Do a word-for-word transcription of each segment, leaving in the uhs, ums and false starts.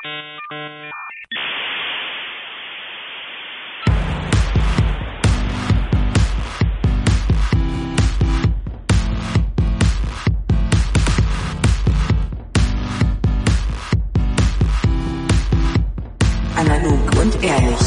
Analog und ehrlich.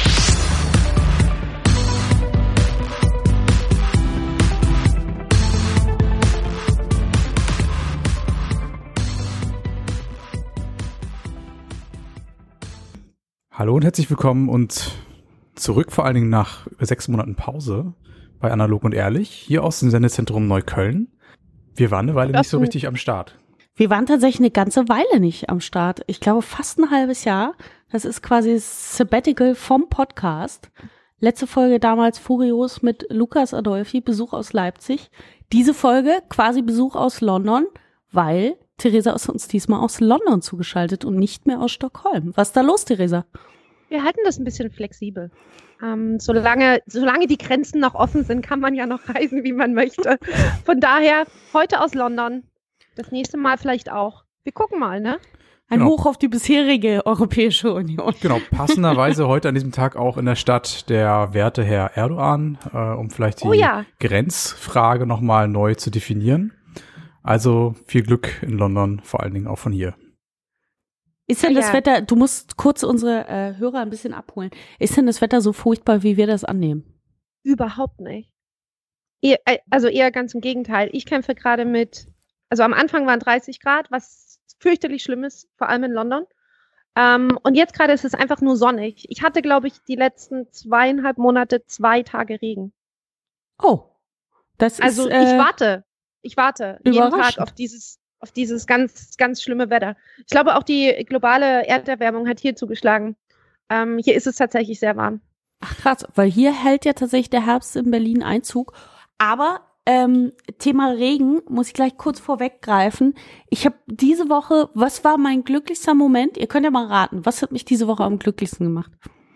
Hallo und herzlich willkommen und zurück vor allen Dingen nach über sechs Monaten Pause bei Analog und ehrlich, hier aus dem Sendezentrum Neukölln. Wir waren eine Weile nicht so richtig am Start. Wir waren tatsächlich eine ganze Weile nicht am Start. Ich glaube fast ein halbes Jahr. Das ist quasi Sabbatical vom Podcast. Letzte Folge damals Furios mit Lukas Adolfi, Besuch aus Leipzig. Diese Folge quasi Besuch aus London, weil Theresa ist uns diesmal aus London zugeschaltet und nicht mehr aus Stockholm. Was ist da los, Theresa? Wir halten das ein bisschen flexibel. Ähm, solange, solange die Grenzen noch offen sind, kann man ja noch reisen, wie man möchte. Von daher, heute aus London. Das nächste Mal vielleicht auch. Wir gucken mal, ne? Ein Genau. Hoch auf die bisherige Europäische Union. Genau, passenderweise heute an diesem Tag auch in der Stadt der werte Herr Erdogan, äh, um vielleicht die Oh ja. Grenzfrage nochmal neu zu definieren. Also viel Glück in London, vor allen Dingen auch von hier. Ist denn Ja, das ja. Wetter, du musst kurz unsere äh, Hörer ein bisschen abholen. Ist denn das Wetter so furchtbar, wie wir das annehmen? Überhaupt nicht. Eher, äh, also eher ganz im Gegenteil. Ich kämpfe gerade mit, also am Anfang waren dreißig Grad, was fürchterlich schlimm ist, vor allem in London. Ähm, und jetzt gerade ist es einfach nur sonnig. Ich hatte, glaube ich, die letzten zweieinhalb Monate zwei Tage Regen. Oh, das Also ist äh, ich warte. Ich warte jeden überraschend. Tag auf dieses, auf dieses ganz, ganz schlimme Wetter. Ich glaube, auch die globale Erderwärmung hat hier zugeschlagen. Ähm, hier ist es tatsächlich sehr warm. Ach krass, weil hier hält ja tatsächlich der Herbst in Berlin Einzug. Aber ähm, Thema Regen muss ich gleich kurz vorweggreifen. Ich habe diese Woche, was war mein glücklichster Moment? Ihr könnt ja mal raten, was hat mich diese Woche am glücklichsten gemacht?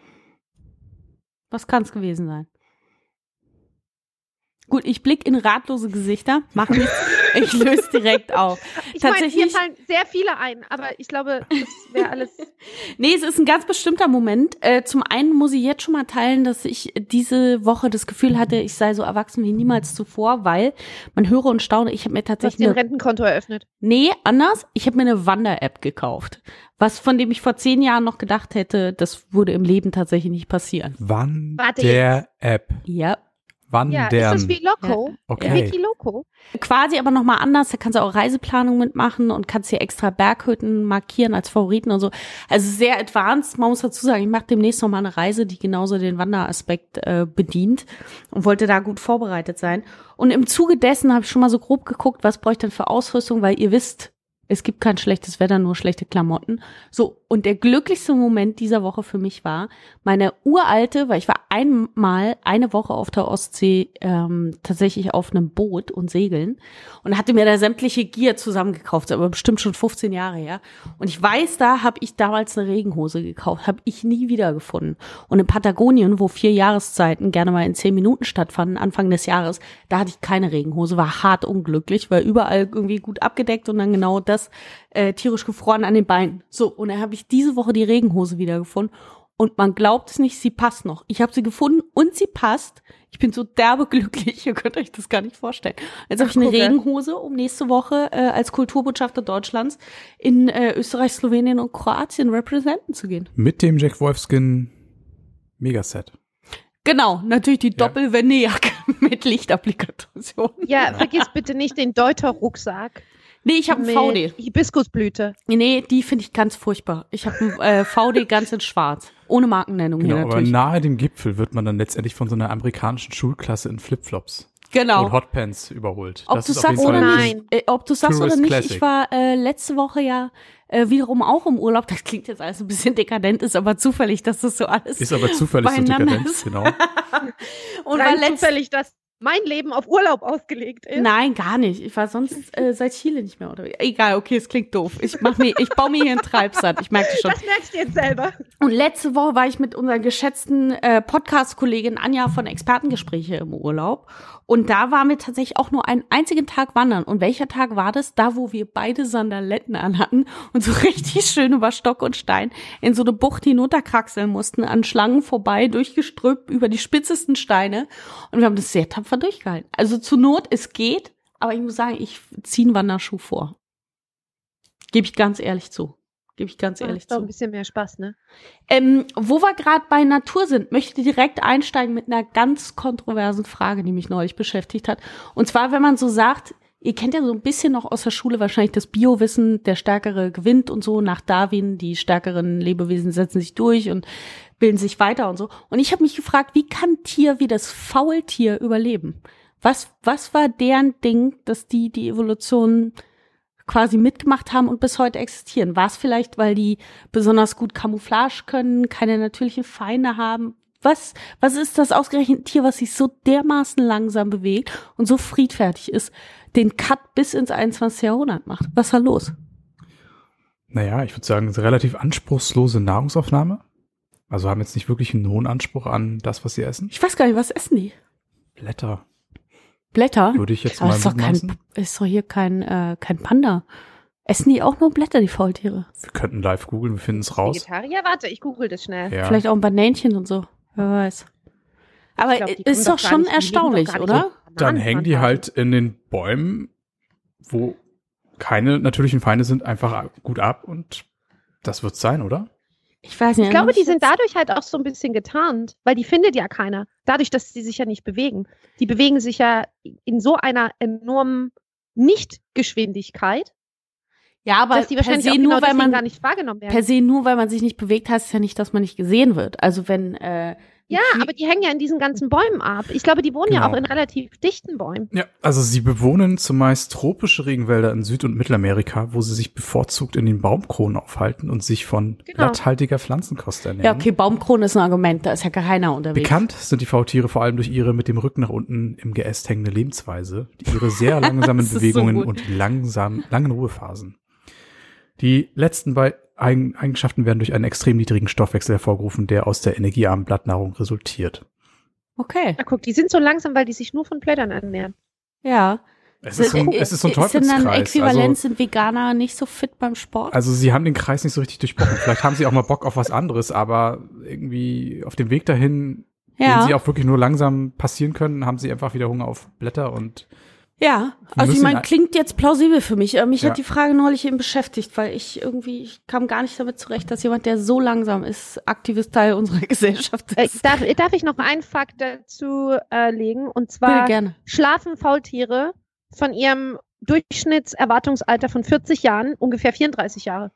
Was kann es gewesen sein? Gut, ich blick in ratlose Gesichter, mach nichts, ich löse direkt auf. Ich meine, Tatsächlich, mir fallen sehr viele ein, aber ich glaube, das wäre alles. nee, es ist ein ganz bestimmter Moment. Äh, zum einen muss ich jetzt schon mal teilen, dass ich diese Woche das Gefühl hatte, ich sei so erwachsen wie niemals zuvor, weil man höre und staune, ich habe mir Du hast tatsächlich dir ein eine, Rentenkonto eröffnet. nee, anders, ich habe mir eine Wander-App gekauft. Was, von dem ich vor zehn Jahren noch gedacht hätte, das würde im Leben tatsächlich nicht passieren. Wann Warte der App? Ja. Wann Ja, der? ist das wie Loco? Okay. Wiki Loco? Quasi aber nochmal anders, da kannst du auch Reiseplanung mitmachen und kannst hier extra Berghütten markieren als Favoriten und so. Also sehr advanced, man muss dazu sagen, ich mache demnächst nochmal eine Reise, die genauso den Wanderaspekt äh, bedient und wollte da gut vorbereitet sein. Und im Zuge dessen habe ich schon mal so grob geguckt, was brauche ich denn für Ausrüstung, weil ihr wisst, es gibt kein schlechtes Wetter, nur schlechte Klamotten. So, und der glücklichste Moment dieser Woche für mich war, meine uralte, weil ich war einmal eine Woche auf der Ostsee ähm, tatsächlich auf einem Boot und segeln und hatte mir da sämtliche Gear zusammengekauft, aber bestimmt schon fünfzehn Jahre her. Und ich weiß, da habe ich damals eine Regenhose gekauft, habe ich nie wiedergefunden. Und in Patagonien, wo vier Jahreszeiten gerne mal in zehn Minuten stattfanden, Anfang des Jahres, da hatte ich keine Regenhose, war hart unglücklich, war überall irgendwie gut abgedeckt und dann genau das Äh, tierisch gefroren an den Beinen. So, und dann habe ich diese Woche die Regenhose wiedergefunden und man glaubt es nicht, sie passt noch. Ich habe sie gefunden und sie passt. Ich bin so derbe glücklich, ihr könnt euch das gar nicht vorstellen. Jetzt habe ich eine guck, ja. Regenhose, um nächste Woche äh, als Kulturbotschafter Deutschlands in äh, Österreich, Slowenien und Kroatien representen zu gehen. Mit dem Jack Wolfskin Megaset. Genau, natürlich die Ja. Doppelwendejacke mit Lichtapplikation. Ja, vergiss bitte nicht den Deuter-Rucksack. Nee, ich habe einen V D. mit Hibiskusblüte. Nee, die finde ich ganz furchtbar. Ich habe einen äh, V D ganz in schwarz. Ohne Markennennung Genau, hier aber natürlich. nahe dem Gipfel wird man dann letztendlich von so einer amerikanischen Schulklasse in Flipflops Genau. und Hotpants überholt. Ob das du ist auf jeden sagst Fall oder Oh nicht, nein. äh, ob du sagst oder Tourist nicht, Classic. ich war äh, letzte Woche ja äh, wiederum auch im Urlaub. Das klingt jetzt alles ein bisschen dekadent, ist aber zufällig, dass das so alles Ist aber zufällig so beieinander dekadent, ist. genau. Und war Rein letzt zufällig, dass mein Leben auf Urlaub ausgelegt ist. Nein, gar nicht. Ich war sonst äh, seit Chile nicht mehr unterwegs. Egal, okay, es klingt doof. Ich mach mir, ich baue mir hier einen Treibsand. Ich merke das schon. Das merkst du jetzt selber. Und letzte Woche war ich mit unserer geschätzten äh, Podcast-Kollegin Anja von Expertengespräche im Urlaub. Und da waren wir tatsächlich auch nur einen einzigen Tag wandern. Und welcher Tag war das? Da, wo wir beide Sandaletten anhatten und so richtig schön über Stock und Stein in so eine Bucht hinunterkraxeln mussten, an Schlangen vorbei, durch Gestrüpp, über die spitzesten Steine. Und wir haben das sehr tapfer durchgehalten. Also zur Not, es geht. Aber ich muss sagen, ich ziehe einen Wanderschuh vor. Gebe ich ganz ehrlich zu. Gebe ich ganz ehrlich ja, zu. Ein bisschen mehr Spaß, ne? Ähm, wo wir gerade bei Natur sind, möchte ich direkt einsteigen mit einer ganz kontroversen Frage, die mich neulich beschäftigt hat. Und zwar, wenn man so sagt, ihr kennt ja so ein bisschen noch aus der Schule wahrscheinlich das Biowissen, der Stärkere gewinnt und so, nach Darwin, die stärkeren Lebewesen setzen sich durch und bilden sich weiter und so. Und ich habe mich gefragt, wie kann ein Tier wie das Faultier überleben? Was, was war deren Ding, dass die die Evolution quasi mitgemacht haben und bis heute existieren? War es vielleicht, weil die besonders gut Camouflage können, keine natürlichen Feinde haben? Was, was ist das ausgerechnet Tier, was sich so dermaßen langsam bewegt und so friedfertig ist, den Cut bis ins einundzwanzigste Jahrhundert macht? Was ist da los? Naja, ich würde sagen, es ist eine relativ anspruchslose Nahrungsaufnahme. Also haben jetzt nicht wirklich einen hohen Anspruch an das, was sie essen. Ich weiß gar nicht, was essen die? Blätter. Blätter? Würde ich jetzt Aber mal ist doch kein, ist doch hier kein, äh, kein Panda. Essen die auch nur Blätter, die Faultiere? Wir könnten live googeln, wir finden es raus. Vegetarier? Warte, ich google das schnell. Ja. Vielleicht auch ein Banänchen und so. Wer weiß. Aber Ich glaub, die ist kommen doch gar schon nicht- die leben doch erstaunlich, gar nicht oder? so- Dann hängen die halt in den Bäumen, wo keine natürlichen Feinde sind, einfach gut ab und das wird's sein, oder? Ich weiß nicht. Ich glaube, die mich sind jetzt- dadurch halt auch so ein bisschen getarnt, weil die findet ja keiner. Dadurch, dass sie sich ja nicht bewegen. Die bewegen sich ja in so einer enormen Nichtgeschwindigkeit, Ja, aber dass die per wahrscheinlich se auch nur, genau weil deswegen man gar nicht wahrgenommen werden. per se nur, weil man sich nicht bewegt, heißt es ja nicht, dass man nicht gesehen wird. Also wenn äh, Ja, aber die hängen ja in diesen ganzen Bäumen ab. Ich glaube, die wohnen ja Genau. auch in relativ dichten Bäumen. Ja, also sie bewohnen zumeist tropische Regenwälder in Süd- und Mittelamerika, wo sie sich bevorzugt in den Baumkronen aufhalten und sich von Genau. blatthaltiger Pflanzenkost ernähren. ja, okay, Baumkrone ist ein Argument, da ist ja keiner unterwegs. Bekannt sind die Faultiere vor allem durch ihre mit dem Rücken nach unten im Geäst hängende Lebensweise, die ihre sehr langsamen Das ist so Bewegungen gut. und langsam, langen Ruhephasen. Die letzten beiden Eigen- Eigenschaften werden durch einen extrem niedrigen Stoffwechsel hervorgerufen, der aus der energiearmen Blattnahrung resultiert. Okay, Na guck, die sind so langsam, weil die sich nur von Blättern ernähren. ja. Es ist so ein, es ist so ein Ist denn dann Teufelskreis. äquivalent, Also, sind Veganer nicht so fit beim Sport? also sie haben den Kreis nicht so richtig durchbrochen. Vielleicht haben sie auch mal Bock auf was anderes, aber irgendwie auf dem Weg dahin, ja, den sie auch wirklich nur langsam passieren können, haben sie einfach wieder Hunger auf Blätter und ja. Wir Also ich müssen meine, ein- klingt jetzt plausibel für mich. Äh, Mich Ja. hat die Frage neulich eben beschäftigt, weil ich irgendwie, ich kam gar nicht damit zurecht, dass jemand, der so langsam ist, aktives Teil unserer Gesellschaft Äh, ist. darf, darf ich noch einen Fakt dazu äh, legen? Und Bitte zwar gerne. schlafen Faultiere von ihrem Durchschnittserwartungsalter von vierzig Jahren ungefähr vierunddreißig Jahre.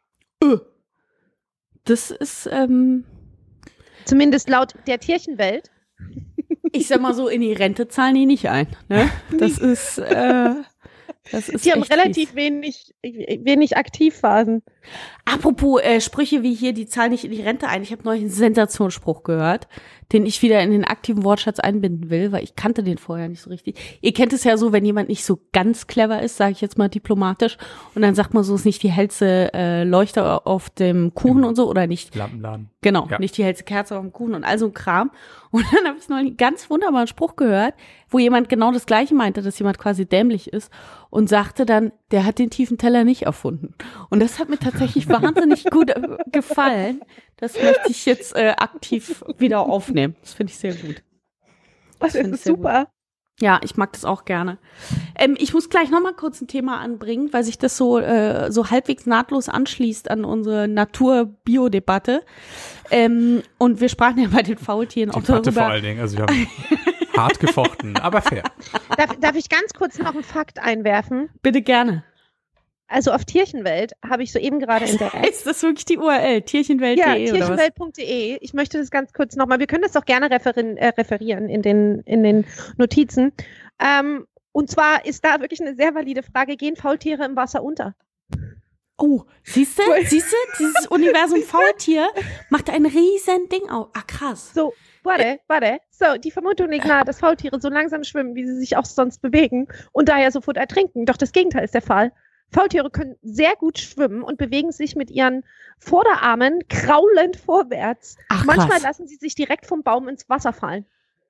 Das ist, ähm, Zumindest laut der Tierchenwelt. ich sag mal so, in die Rente zahlen die nicht ein. Ne? Das ist, äh, das ist Die haben echt relativ fies. wenig, wenig Aktivphasen. Apropos äh, Sprüche wie hier, die zahlen nicht in die Rente ein. Ich habe neulich einen Sensationsspruch gehört, den ich wieder in den aktiven Wortschatz einbinden will, weil ich kannte den vorher nicht so richtig. Ihr kennt es ja so, wenn jemand nicht so ganz clever ist, sage ich jetzt mal diplomatisch, und dann sagt man so, ist nicht die hellste äh, Leuchte auf dem Kuchen und so, oder nicht, Lampenladen. genau, Ja. nicht die hellste Kerze auf dem Kuchen und all so ein Kram. Und dann habe ich neulich einen ganz wunderbaren Spruch gehört, wo jemand genau das Gleiche meinte, dass jemand quasi dämlich ist und sagte dann, der hat den tiefen Teller nicht erfunden. Und das hat mir tatsächlich wahnsinnig gut äh, gefallen. Das möchte ich jetzt äh, aktiv wieder aufnehmen. Das finde ich sehr gut. Das find ich ist sehr super. Ja, ich mag das auch gerne. Ähm, ich muss gleich noch mal kurz ein Thema anbringen, weil sich das so äh, so halbwegs nahtlos anschließt an unsere Natur-Bio-Debatte. Ähm, und wir sprachen ja bei den Faultieren auch Debatte vor darüber. allen Dingen. Also wir haben hart gefochten, aber fair. Darf, darf ich ganz kurz noch einen Fakt einwerfen? Bitte gerne. Also auf Tierchenwelt habe ich soeben gerade entdeckt. Ist das wirklich die U R L? Tierchenwelt punkt de Ja, oder was? tierchenwelt punkt de. Ich möchte das ganz kurz nochmal, wir können das doch gerne referin, äh, referieren in den, in den Notizen. Ähm, und zwar ist da wirklich eine sehr valide Frage, gehen Faultiere im Wasser unter? Oh, siehst du? Siehst du? Dieses Universum Faultier macht ein riesen Ding auf. Ah, krass. So, warte, warte. So, die Vermutung liegt nahe, dass Faultiere so langsam schwimmen, wie sie sich auch sonst bewegen und daher sofort ertrinken. Doch das Gegenteil ist der Fall. Faultiere können sehr gut schwimmen und bewegen sich mit ihren Vorderarmen kraulend vorwärts. Ach, Manchmal krass. lassen sie sich direkt vom Baum ins Wasser fallen.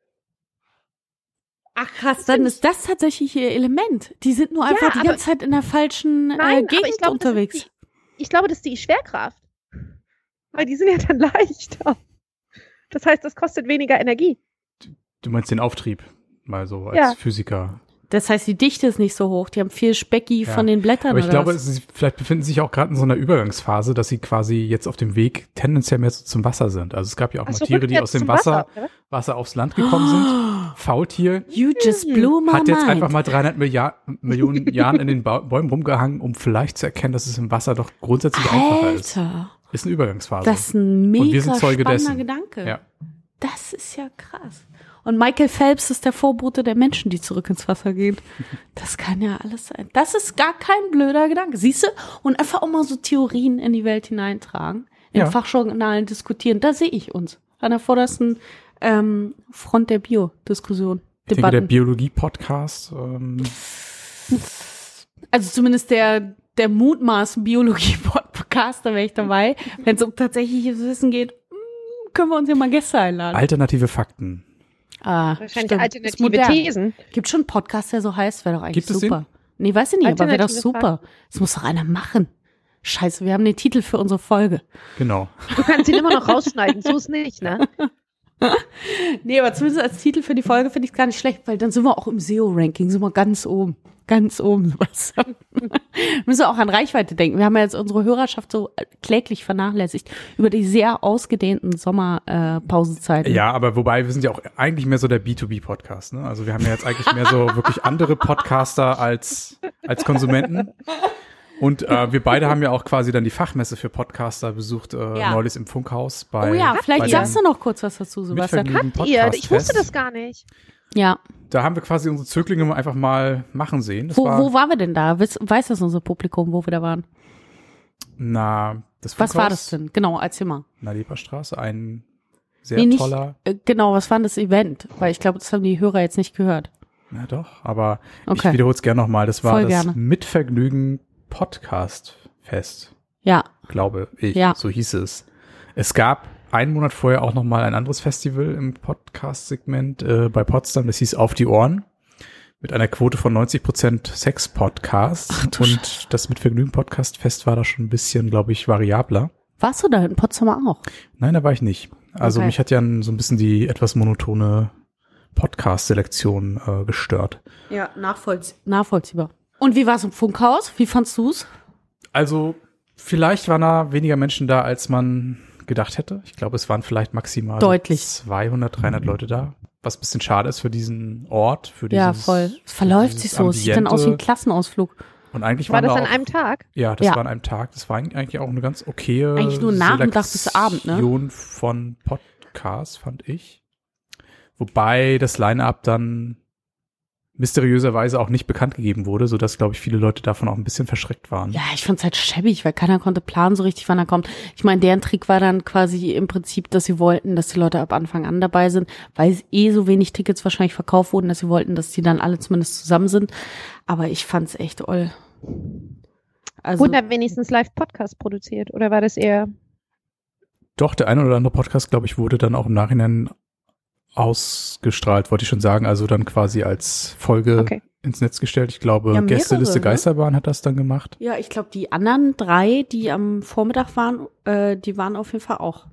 Ach krass, dann ist das tatsächlich ihr Element. Die sind nur einfach Ja, die aber- ganze Zeit in der falschen Nein, äh, aber Gegend ich glaube, das ist unterwegs. die, ich glaube, das ist die Schwerkraft. Weil die sind ja dann leichter. Das heißt, das kostet weniger Energie. Du meinst den Auftrieb, mal so als Ja. Physiker. Das heißt, die Dichte ist nicht so hoch. Die haben viel Specki Ja. von den Blättern. Aber ich oder glaube, was? sie vielleicht befinden sich auch gerade in so einer Übergangsphase, dass sie quasi jetzt auf dem Weg tendenziell mehr so zum Wasser sind. Also es gab ja auch Ach mal so, Tiere, die rückwärts aus dem zum Wasser, oder? Wasser aufs Land gekommen sind. Faultier You just blew my hat jetzt mind. einfach mal dreihundert Milliard Millionen Jahren in den ba Bäumen rumgehangen, um vielleicht zu erkennen, dass es im Wasser doch grundsätzlich einfacher ist. Alter, Ist eine Übergangsphase. das ist ein mega Und wir sind Zeuge spannender dessen. Gedanke. Ja. Das ist ja krass. Und Michael Phelps ist der Vorbote der Menschen, die zurück ins Wasser gehen. Das kann ja alles sein. Das ist gar kein blöder Gedanke. Siehst du? Und einfach auch mal so Theorien in die Welt hineintragen, in Ja. Fachjournalen diskutieren. Da sehe ich uns. An der vordersten ähm, Front der Bio-Diskussion. Ich denke, der Debatten. Biologie-Podcast, ähm, Also zumindest der, der mutmaßen Biologie-Podcast, da wäre ich dabei. Wenn es um tatsächliches Wissen geht, mm, können wir uns ja mal Gäste einladen. alternative Fakten. Ah, Wahrscheinlich stimmt. Ist alternative modern. Thesen. Gibt schon einen Podcast, der so heißt, wäre doch eigentlich Gibt es super. Nee, weiß ich nicht, aber wäre doch Alternative super. Das muss doch einer machen. Scheiße, wir haben den Titel für unsere Folge. Genau. Du kannst ihn immer noch rausschneiden, so ist nicht, ne? Nee, aber zumindest als Titel für die Folge finde ich es gar nicht schlecht, weil dann sind wir auch im S E O-Ranking, sind wir ganz oben. Ganz oben. Sebastian. Müssen wir auch an Reichweite denken. Wir haben ja jetzt unsere Hörerschaft so kläglich vernachlässigt über die sehr ausgedehnten Sommerpausenzeiten. Ja, aber wobei, wir sind ja auch eigentlich mehr so der B zwei B-Podcast, ne? Also wir haben ja jetzt eigentlich mehr so wirklich andere Podcaster als, als Konsumenten. Und äh, wir beide haben ja auch quasi dann die Fachmesse für Podcaster besucht, äh, Ja. neulich im Funkhaus. Bei, Oh ja, bei vielleicht dem sagst du noch kurz was dazu, Sebastian. Mitvergnügen Habt ihr? Ich wusste Podcast-Fest. das gar nicht. Ja. Da haben wir quasi unsere Zöglinge einfach mal machen sehen. Das Wo, war, wo waren wir denn da? Weiß, weiß das unser Publikum, wo wir da waren? na, das Was war Funkhaus, das denn? Genau, erzähl mal. Na, Leberstraße, ein sehr Nee, nicht- toller, Äh, Genau, was war denn das Event? Weil ich glaube, das haben die Hörer jetzt nicht gehört. na doch, aber Okay. ich wiederhole es gerne nochmal. Das war Voll das gerne. Mitvergnügen Podcast-Fest. Ja, Glaube ich, Ja. so hieß es. Es gab einen Monat vorher auch noch mal ein anderes Festival im Podcast-Segment äh, bei Potsdam, das hieß Auf die Ohren, mit einer Quote von neunzig Prozent Sex-Podcasts. Und das Mitvergnügen-Podcast-Fest war da schon ein bisschen, glaube ich, variabler. warst du da in Potsdam auch? Nein, da war ich nicht. Also Okay. mich hat ja so ein bisschen die etwas monotone Podcast-Selektion äh, gestört. Ja, nachvollzie nachvollziehbar. Und wie war es im Funkhaus? Wie fandst du's? Also vielleicht waren da weniger Menschen da, als man gedacht hätte. Ich glaube, es waren vielleicht maximal so Deutlich. zweihundert, dreihundert Leute da. Was ein bisschen schade ist für diesen Ort, für dieses Ja, voll. Es verläuft sich dieses so. Es sieht dann aus wie ein Ambiente. Klassenousflug. Und eigentlich War waren das da an auch, einem Tag? Ja, das Ja. war an einem Tag. Das war eigentlich auch eine ganz okaye Eigentlich nur Nachmittag bis Abend, ne? Selektion von Podcasts, fand ich. Wobei das Line-Up dann mysteriöserweise auch nicht bekannt gegeben wurde, sodass, glaube ich, viele Leute davon auch ein bisschen verschreckt waren. Ja, ich fand's halt schäbig, weil keiner konnte planen so richtig, wann er kommt. Ich meine, deren Trick war dann quasi im Prinzip, dass sie wollten, dass die Leute ab Anfang an dabei sind, weil eh so wenig Tickets wahrscheinlich verkauft wurden, dass sie wollten, dass die dann alle zumindest zusammen sind. Aber ich fand's echt oll. Also, Wurden da wenigstens Live-Podcast produziert? Oder war das eher... Doch, der eine oder andere Podcast, glaube ich, wurde dann auch im Nachhinein ausgestrahlt, wollte ich schon sagen, also dann quasi als Folge Okay. ins Netz gestellt. Ich glaube, Ja, mehrere, Gästeliste ne? Geisterbahn hat das dann gemacht. ja, ich glaube, die anderen drei, die am Vormittag waren, äh, die waren auf jeden Fall auch.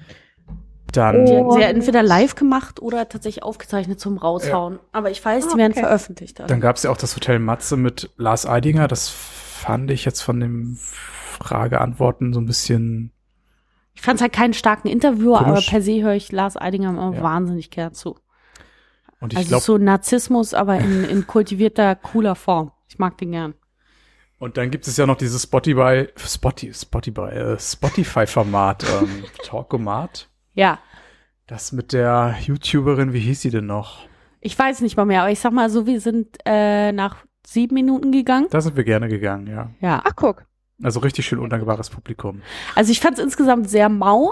Dann, Die Oh. hatten sie ja entweder live gemacht oder tatsächlich aufgezeichnet zum Raushauen. Aber ich weiß, die Ah, werden okay. veröffentlicht. dann gab es ja auch das Hotel Matze mit Lars Eidinger. Das fand ich jetzt von dem Frage-Antworten so ein bisschen, Ich fand es halt keinen starken Interviewer, aber Komisch. per se höre ich Lars Eidinger immer Ja. wahnsinnig gern zu. und ich Also glaube, so Narzissmus, aber in, in kultivierter, cooler Form. Ich mag den gern. und dann gibt es ja noch dieses Spotify, Spotify, Spotify, äh, Spotify-Format, ähm, Talkomat. Ja, Das mit der YouTuberin, wie hieß sie denn noch? ich weiß nicht mal mehr, aber ich sag mal so, wir sind äh, nach sieben Minuten gegangen. Da sind wir gerne gegangen, ja. Ja, Ach, guck. Also richtig schön undankbares Publikum. also ich fand es insgesamt sehr mau.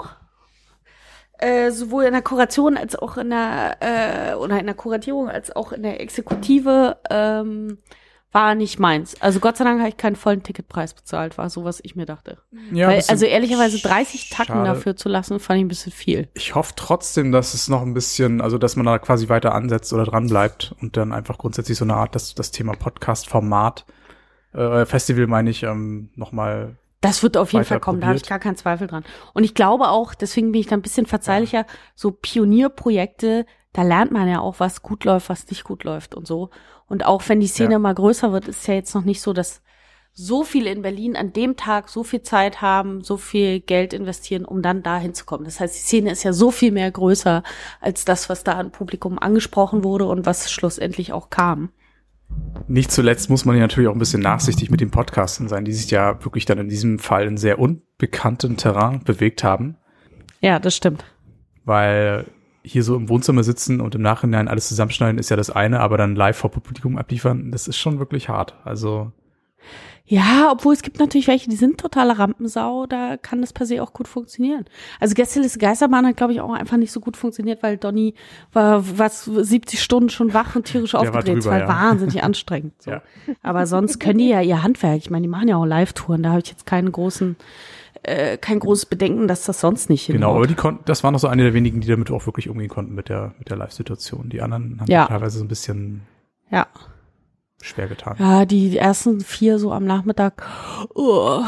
Äh, sowohl in der Kuration als auch in der, äh, oder in der Kuratierung als auch in der Exekutive ähm, war nicht meins. Also Gott sei Dank habe ich keinen vollen Ticketpreis bezahlt, war so, was ich mir dachte. Ja, Weil, bisschen also ehrlicherweise dreißig Tacken schade. dafür zu lassen, fand ich ein bisschen viel. Ich hoffe trotzdem, dass es noch ein bisschen, also dass man da quasi weiter ansetzt oder dran bleibt und dann einfach grundsätzlich so eine Art, das, das Thema Podcast-Format, äh, Festival meine ich, ähm, nochmal Das wird auf jeden weiter Fall kommen, da habe ich probiert. gar keinen Zweifel dran. Und ich glaube auch, deswegen bin ich da ein bisschen verzeihlicher, so Pionierprojekte, da lernt man ja auch, was gut läuft, was nicht gut läuft und so. Und auch wenn die Szene Ja. mal größer wird, ist ja jetzt noch nicht so, dass so viele in Berlin an dem Tag so viel Zeit haben, so viel Geld investieren, um dann da hinzukommen. Das heißt, die Szene ist ja so viel mehr größer als das, was da an Publikum angesprochen wurde und was schlussendlich auch kam. Nicht zuletzt muss man ja natürlich auch ein bisschen nachsichtig mit den Podcasten sein, die sich ja wirklich dann in diesem Fall in sehr unbekanntem Terrain bewegt haben, Ja, das stimmt. weil hier so im Wohnzimmer sitzen und im Nachhinein alles zusammenschneiden ist ja das eine, aber dann live vor Publikum abliefern, das ist schon wirklich hart. Also Ja, obwohl es gibt natürlich welche, die sind totale Rampensau, da kann das per se auch gut funktionieren. Also Gästeliste Geisterbahn hat, glaube ich, auch einfach nicht so gut funktioniert, weil Donny war was siebzig Stunden schon wach und tierisch Der war aufgedreht. Es drüber, war ja. wahnsinnig anstrengend. So. Ja. Aber sonst können die ja ihr Handwerk. Ich meine, die machen ja auch Live-Touren, da habe ich jetzt keinen großen, äh, kein großes Bedenken, dass das sonst nicht hinhaut. genau, aber die konnten, das war noch so eine der wenigen, die damit auch wirklich umgehen konnten mit der mit der Live-Situation. Die anderen haben Ja. teilweise so ein bisschen Ja. schwer getan. Ja, die ersten vier so am Nachmittag. Oh.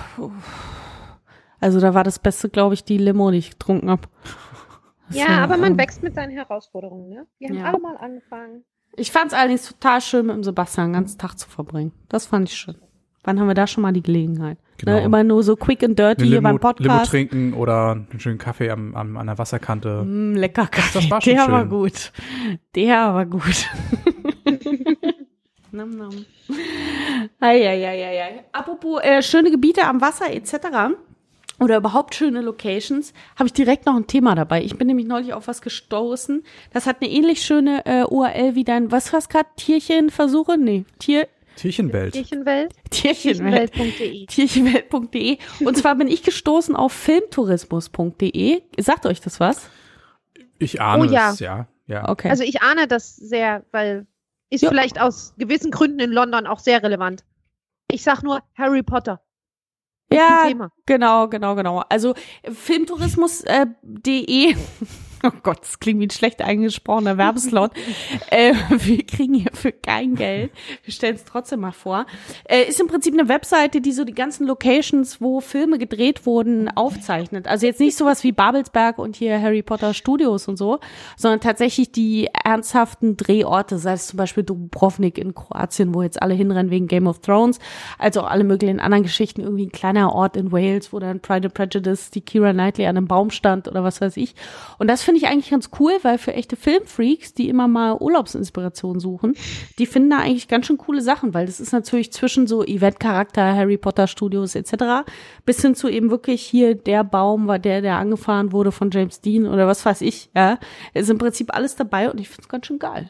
Also da war das Beste, glaube ich, die Limo, die ich getrunken habe. Ja, aber man wächst mit seinen Herausforderungen, ne? Wir haben Ja. alle mal angefangen. Ich fand es allerdings total schön, mit dem Sebastian den ganzen Tag zu verbringen. Das fand ich schön. Wann haben wir da schon mal die Gelegenheit? Genau. Ne, immer nur so quick and dirty Eine hier Limo, beim Limo Podcast. trinken oder einen schönen Kaffee am, am, an der Wasserkante. Mm, lecker Kaffee. Das war schon Der schön. war gut. Der war gut. Nam, nam. Eieieiei. Apropos äh, schöne Gebiete am Wasser et cetera oder überhaupt schöne Locations, habe ich direkt noch ein Thema dabei. Ich bin nämlich neulich auf was gestoßen. Das hat eine ähnlich schöne äh, U R L wie dein, was war's gerade? Tierchenversuche? Nee, Tier, Tierchenwelt. Tierchenwelt. Tierchenwelt. Tierchenwelt punkt de. Tierchenwelt punkt de. Und zwar bin ich gestoßen auf filmtourismus punkt de. Sagt euch das was? Ich ahne Oh ja. es, ja. ja. Okay. Also ich ahne das sehr, weil ist Ja. vielleicht aus gewissen Gründen in London auch sehr relevant. Ich sag nur Harry Potter. Ist ja, ein Thema. genau, genau, genau. Also filmtourismus punkt de. Oh Gott, das klingt wie ein schlecht eingesprochener Werbeslot. äh, wir kriegen hierfür kein Geld. Wir stellen es trotzdem mal vor. Äh, ist im Prinzip eine Webseite, die so die ganzen Locations, wo Filme gedreht wurden, aufzeichnet. Also jetzt nicht sowas wie Babelsberg und hier Harry Potter Studios und so, sondern tatsächlich die ernsthaften Drehorte, sei es zum Beispiel Dubrovnik in Kroatien, wo jetzt alle hinrennen wegen Game of Thrones, also auch alle möglichen anderen Geschichten, irgendwie ein kleiner Ort in Wales, wo dann Pride and Prejudice, die Keira Knightley an einem Baum stand oder was weiß ich. Und das finde ich eigentlich ganz cool, weil für echte Filmfreaks, die immer mal Urlaubsinspiration suchen, die finden da eigentlich ganz schön coole Sachen, weil das ist natürlich zwischen so Eventcharakter, Harry Potter Studios et cetera bis hin zu eben wirklich hier der Baum war der, der angefahren wurde von James Dean oder was weiß ich, ja. Ist im Prinzip alles dabei und ich finde es ganz schön geil.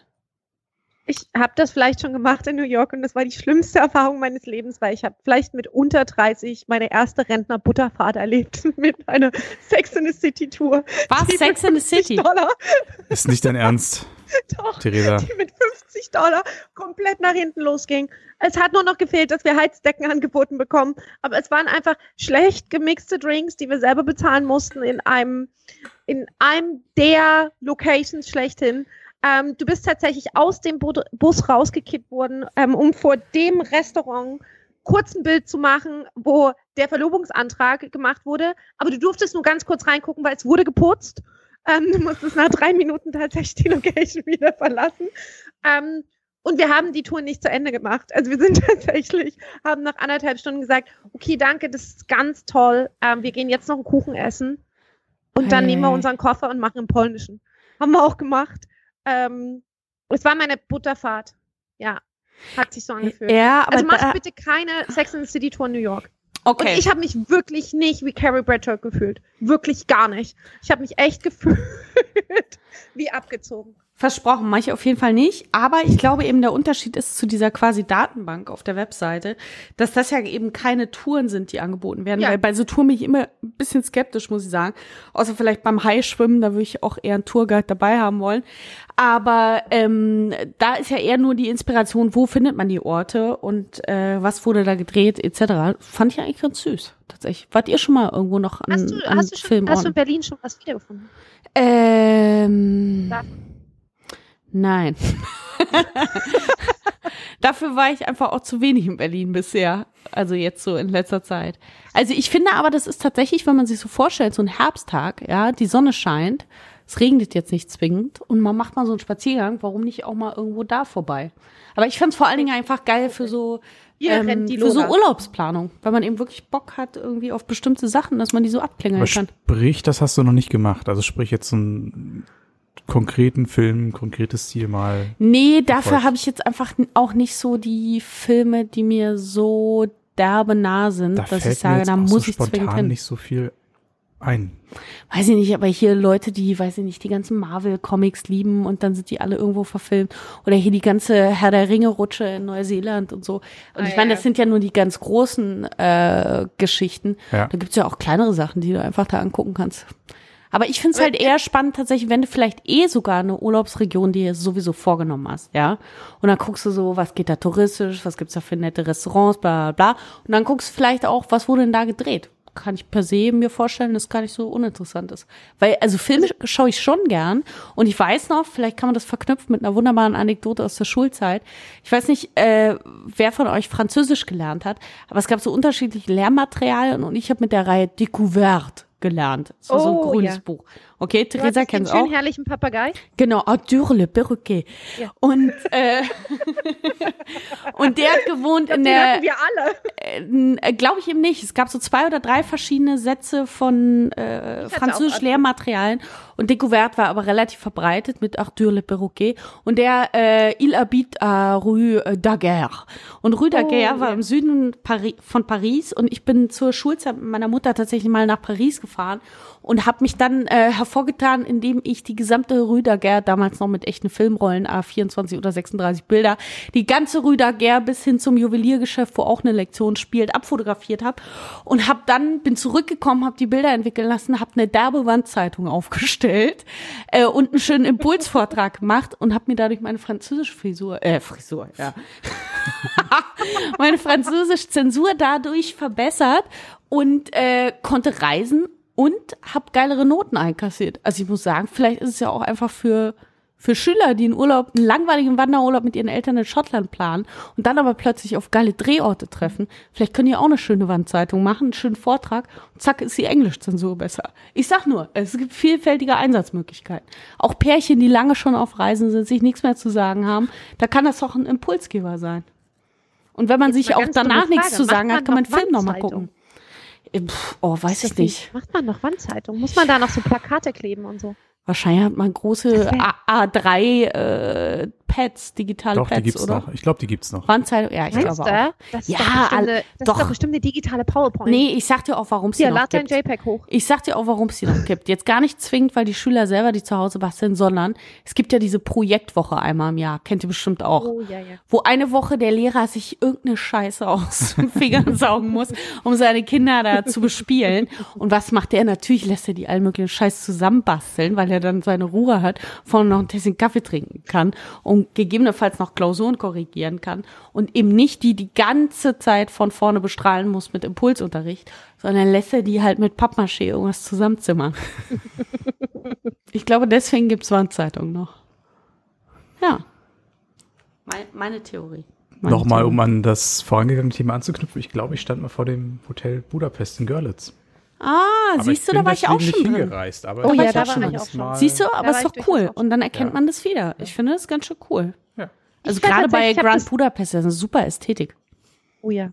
Ich habe das vielleicht schon gemacht in New York und das war die schlimmste Erfahrung meines Lebens, weil ich habe vielleicht mit unter dreißig meine erste Rentner-Butterfahrt erlebt mit einer Sex in the City Tour. Was? Die Sex mit in the City? fünfzig Dollar, Ist nicht dein Ernst, doch, Theresa. die mit fünfzig Dollar komplett nach hinten losging. Es hat nur noch gefehlt, dass wir Heizdecken angeboten bekommen, aber es waren einfach schlecht gemixte Drinks, die wir selber bezahlen mussten in einem, in einem der Locations schlechthin. Ähm, du bist tatsächlich aus dem Bu- Bus rausgekippt worden, ähm, um vor dem Restaurant kurz ein Bild zu machen, wo der Verlobungsantrag gemacht wurde. Aber du durftest nur ganz kurz reingucken, weil es wurde geputzt. Ähm, du musstest nach drei Minuten tatsächlich die Location wieder verlassen. Ähm, und wir haben die Tour nicht zu Ende gemacht. Also wir sind tatsächlich, haben nach anderthalb Stunden gesagt, okay, danke, das ist ganz toll. Ähm, wir gehen jetzt noch einen Kuchen essen. Und dann Hey. nehmen wir unseren Koffer und machen einen polnischen. Haben wir auch gemacht. Ähm, es war meine Butterfahrt. Ja, hat sich so angefühlt. Ja, aber also mach da, bitte keine Sex in the City Tour in New York. okay. Und ich habe mich wirklich nicht wie Carrie Bradshaw gefühlt. Wirklich gar nicht. Ich habe mich echt gefühlt wie abgezogen. Versprochen, mache ich auf jeden Fall nicht. Aber ich glaube eben, der Unterschied ist zu dieser quasi Datenbank auf der Webseite, dass das ja eben keine Touren sind, die angeboten werden. Ja. Weil bei so Touren bin ich immer ein bisschen skeptisch, muss ich sagen. Außer vielleicht beim Haischwimmen, da würde ich auch eher einen Tourguide dabei haben wollen. Aber ähm, da ist ja eher nur die Inspiration, wo findet man die Orte und äh, was wurde da gedreht et cetera. Fand ich eigentlich ganz süß, tatsächlich. Wart ihr schon mal irgendwo noch an, Hast du, an hast du, schon, Filmorten? hast du in Berlin schon was wiedergefunden? Ähm, Da. nein. Dafür war ich einfach auch zu wenig in Berlin bisher. Also jetzt so in letzter Zeit. Also ich finde aber, das ist tatsächlich, wenn man sich so vorstellt, so ein Herbsttag, ja, die Sonne scheint, es regnet jetzt nicht zwingend und man macht mal so einen Spaziergang, warum nicht auch mal irgendwo da vorbei? Aber ich fand es vor allen Dingen einfach geil für so, Hier ähm, rennt die für so Lola. Urlaubsplanung, weil man eben wirklich Bock hat irgendwie auf bestimmte Sachen, dass man die so abklingeln Aber kann. sprich, das hast du noch nicht gemacht. Also sprich jetzt so einen konkreten Film, ein konkretes Ziel mal. Nee, dafür verfolgt. habe ich jetzt einfach n- auch nicht so die Filme, die mir so derbe nah sind, Da dass fällt ich sage, mir jetzt da auch muss so ich zwingend spontan hin. nicht so viel ein. Weiß ich nicht, aber hier Leute, die, weiß ich nicht, die ganzen Marvel-Comics lieben und dann sind die alle irgendwo verfilmt. Oder hier die ganze Herr der Ringe-Rutsche in Neuseeland und so. Und Ah, ich meine, ja, das sind ja nur die ganz großen äh, Geschichten. Ja. Da gibt's ja auch kleinere Sachen, die du einfach da angucken kannst. Aber ich find's Aber halt eher spannend tatsächlich, wenn du vielleicht eh sogar eine Urlaubsregion dir sowieso vorgenommen hast, ja. Und dann guckst du so, was geht da touristisch, was gibt's da für nette Restaurants, bla, bla, bla. Und dann guckst du vielleicht auch, was wurde denn da gedreht? Kann ich per se mir vorstellen, dass gar nicht so uninteressant ist. Weil, also Filme schaue ich schon gern. Und ich weiß noch, vielleicht kann man das verknüpfen mit einer wunderbaren Anekdote aus der Schulzeit. Ich weiß nicht, äh, wer von euch Französisch gelernt hat, aber es gab so unterschiedliche Lehrmaterialien und ich habe mit der Reihe Découverte gelernt. Das war so ein Oh, grünes ja. Buch. Okay, Du Theresa hattest den kennt's schönen, auch. herrlichen Papagei. Genau, Arthur le Perroquet. Ja. Und, äh, und der hat gewohnt in Den der, hatten wir alle. äh, glaube ich eben nicht. Es gab so zwei oder drei verschiedene Sätze von äh, Ich hatte französisch auch Lehrmaterialien und Découverte war aber relativ verbreitet mit Arthur le Perroquet und der äh, Il habite à Rue Daguerre. Und Rue Daguerre Oh, war ja. im Süden Pari- von Paris und ich bin zur Schulzeit mit meiner Mutter tatsächlich mal nach Paris gefahren und habe mich dann äh, hervorgetan, indem ich die gesamte Rue Daguerre, damals noch mit echten Filmrollen, A vierundzwanzig oder sechsunddreißig Bilder, die ganze Rue Daguerre bis hin zum Juweliergeschäft, wo auch eine Lektion spielt, abfotografiert habe und habe dann, bin zurückgekommen, habe die Bilder entwickeln lassen, habe eine derbe Wandzeitung aufgestellt äh, und einen schönen Impulsvortrag gemacht und habe mir dadurch meine französische Frisur, äh, Frisur, ja, meine französische Zensur dadurch verbessert und äh, konnte reisen und habe geilere Noten einkassiert. Also ich muss sagen, vielleicht ist es ja auch einfach für für Schüler, die einen Urlaub, einen langweiligen Wanderurlaub mit ihren Eltern in Schottland planen und dann aber plötzlich auf geile Drehorte treffen. Vielleicht können die auch eine schöne Wandzeitung machen, einen schönen Vortrag und zack ist die Englischzensur besser. Ich sag nur, es gibt vielfältige Einsatzmöglichkeiten. Auch Pärchen, die lange schon auf Reisen sind, sich nichts mehr zu sagen haben, da kann das doch ein Impulsgeber sein. Und wenn man Jetzt sich mal auch ganz dumme danach nichts Frage. zu sagen Macht hat, kann man man den Film noch nochmal Wandzeitung? gucken. Äh, Pff, oh, weiß ich nicht. Macht man noch Wandzeitung? Muss man da noch so Plakate kleben und so? Wahrscheinlich hat man große A drei äh, Pads, digitale Doch, die Pads, gibt's oder? noch. Ich glaube, die gibt's noch. Wandzeitung, ja, ich Meinst glaube du? auch. Das ist Ja, doch bestimmt all- eine, das doch. ist doch bestimmt eine digitale PowerPoint. Nee, ich sag dir auch, warum es die Hier, noch lad dein gibt. JPEG hoch. Ich sag dir auch, warum es die noch gibt. Jetzt gar nicht zwingend, weil die Schüler selber die zu Hause basteln, sondern es gibt ja diese Projektwoche einmal im Jahr. Kennt ihr bestimmt auch. Oh, ja, ja. Wo eine Woche der Lehrer sich irgendeine Scheiße aus den Fingern saugen muss, um seine Kinder da zu bespielen. Und was macht der? Natürlich lässt er die allen möglichen Scheiß zusammenbasteln, weil er dann seine Ruhe hat, vorne noch ein Tässchen Kaffee trinken kann und gegebenenfalls noch Klausuren korrigieren kann und eben nicht die die ganze Zeit von vorne bestrahlen muss mit Impulsunterricht, sondern lässt er die halt mit Pappmaché irgendwas zusammenzimmern. Ich glaube, deswegen gibt's Wandzeitung noch. Ja. Meine, meine Theorie. Meine Nochmal, Theorie. um an das vorangegangene Thema anzuknüpfen. Ich glaube, ich stand mal vor dem Hotel Budapest in Görlitz. Ah, Aber siehst du, bin da war ich auch deswegen schon nicht drin. hingereist. Aber Oh ich ja, war da schon war ich das auch schon. Mal- Siehst du, aber Da ist war doch ich cool. durchaus auch Und dann erkennt Ja. man das wieder. Ich finde das ganz schön cool. Ja. Also Ich war gerade bei tatsächlich- ich hab Grand das- Budapest, das ist eine super Ästhetik. Oh ja.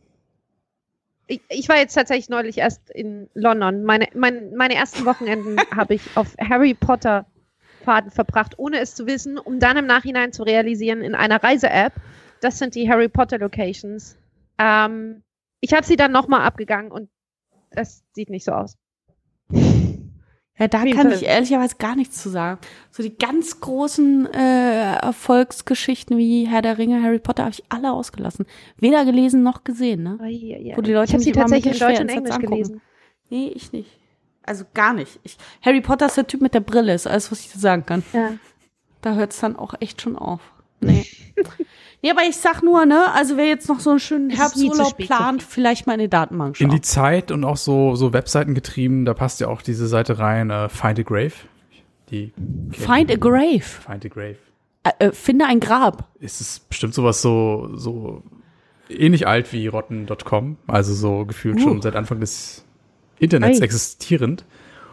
Ich, ich war jetzt tatsächlich neulich erst in London. Meine, mein, meine ersten Wochenenden habe ich auf Harry Potter Fahrten verbracht, ohne es zu wissen, um dann im Nachhinein zu realisieren in einer Reise-App, das sind die Harry Potter Locations. Ähm, ich habe sie dann nochmal abgegangen und das sieht nicht so aus. Ja, da Wie kann Fall. ich ehrlicherweise gar nichts zu sagen. So die ganz großen äh, Erfolgsgeschichten wie Herr der Ringe, Harry Potter habe ich alle ausgelassen. Weder gelesen noch gesehen, ne? Oh, ja, ja. Wo die Leute ich habe mich sie immer tatsächlich in mittelschwer Deutsch und ins Netz Englisch angucken. gelesen. Nee, ich nicht. Also gar nicht. Ich, Harry Potter ist der Typ mit der Brille, ist alles, was ich dir sagen kann. Ja. Da hört es dann auch echt schon auf. Nee. Nee, aber ich sag nur, ne, also wer jetzt noch so einen schönen Es ist nie zu Herbsturlaub spät. plant, vielleicht mal in die Datenbank schauen. In die Zeit und auch so, so Webseiten getrieben, da passt ja auch diese Seite rein, äh, Find a Grave. Die Find a Grave. Find a Grave. Äh, äh, finde ein Grab. Ist es bestimmt sowas so, so ähnlich alt wie rotten Punkt com, also so gefühlt Uh. schon seit Anfang des Internets Ei. existierend.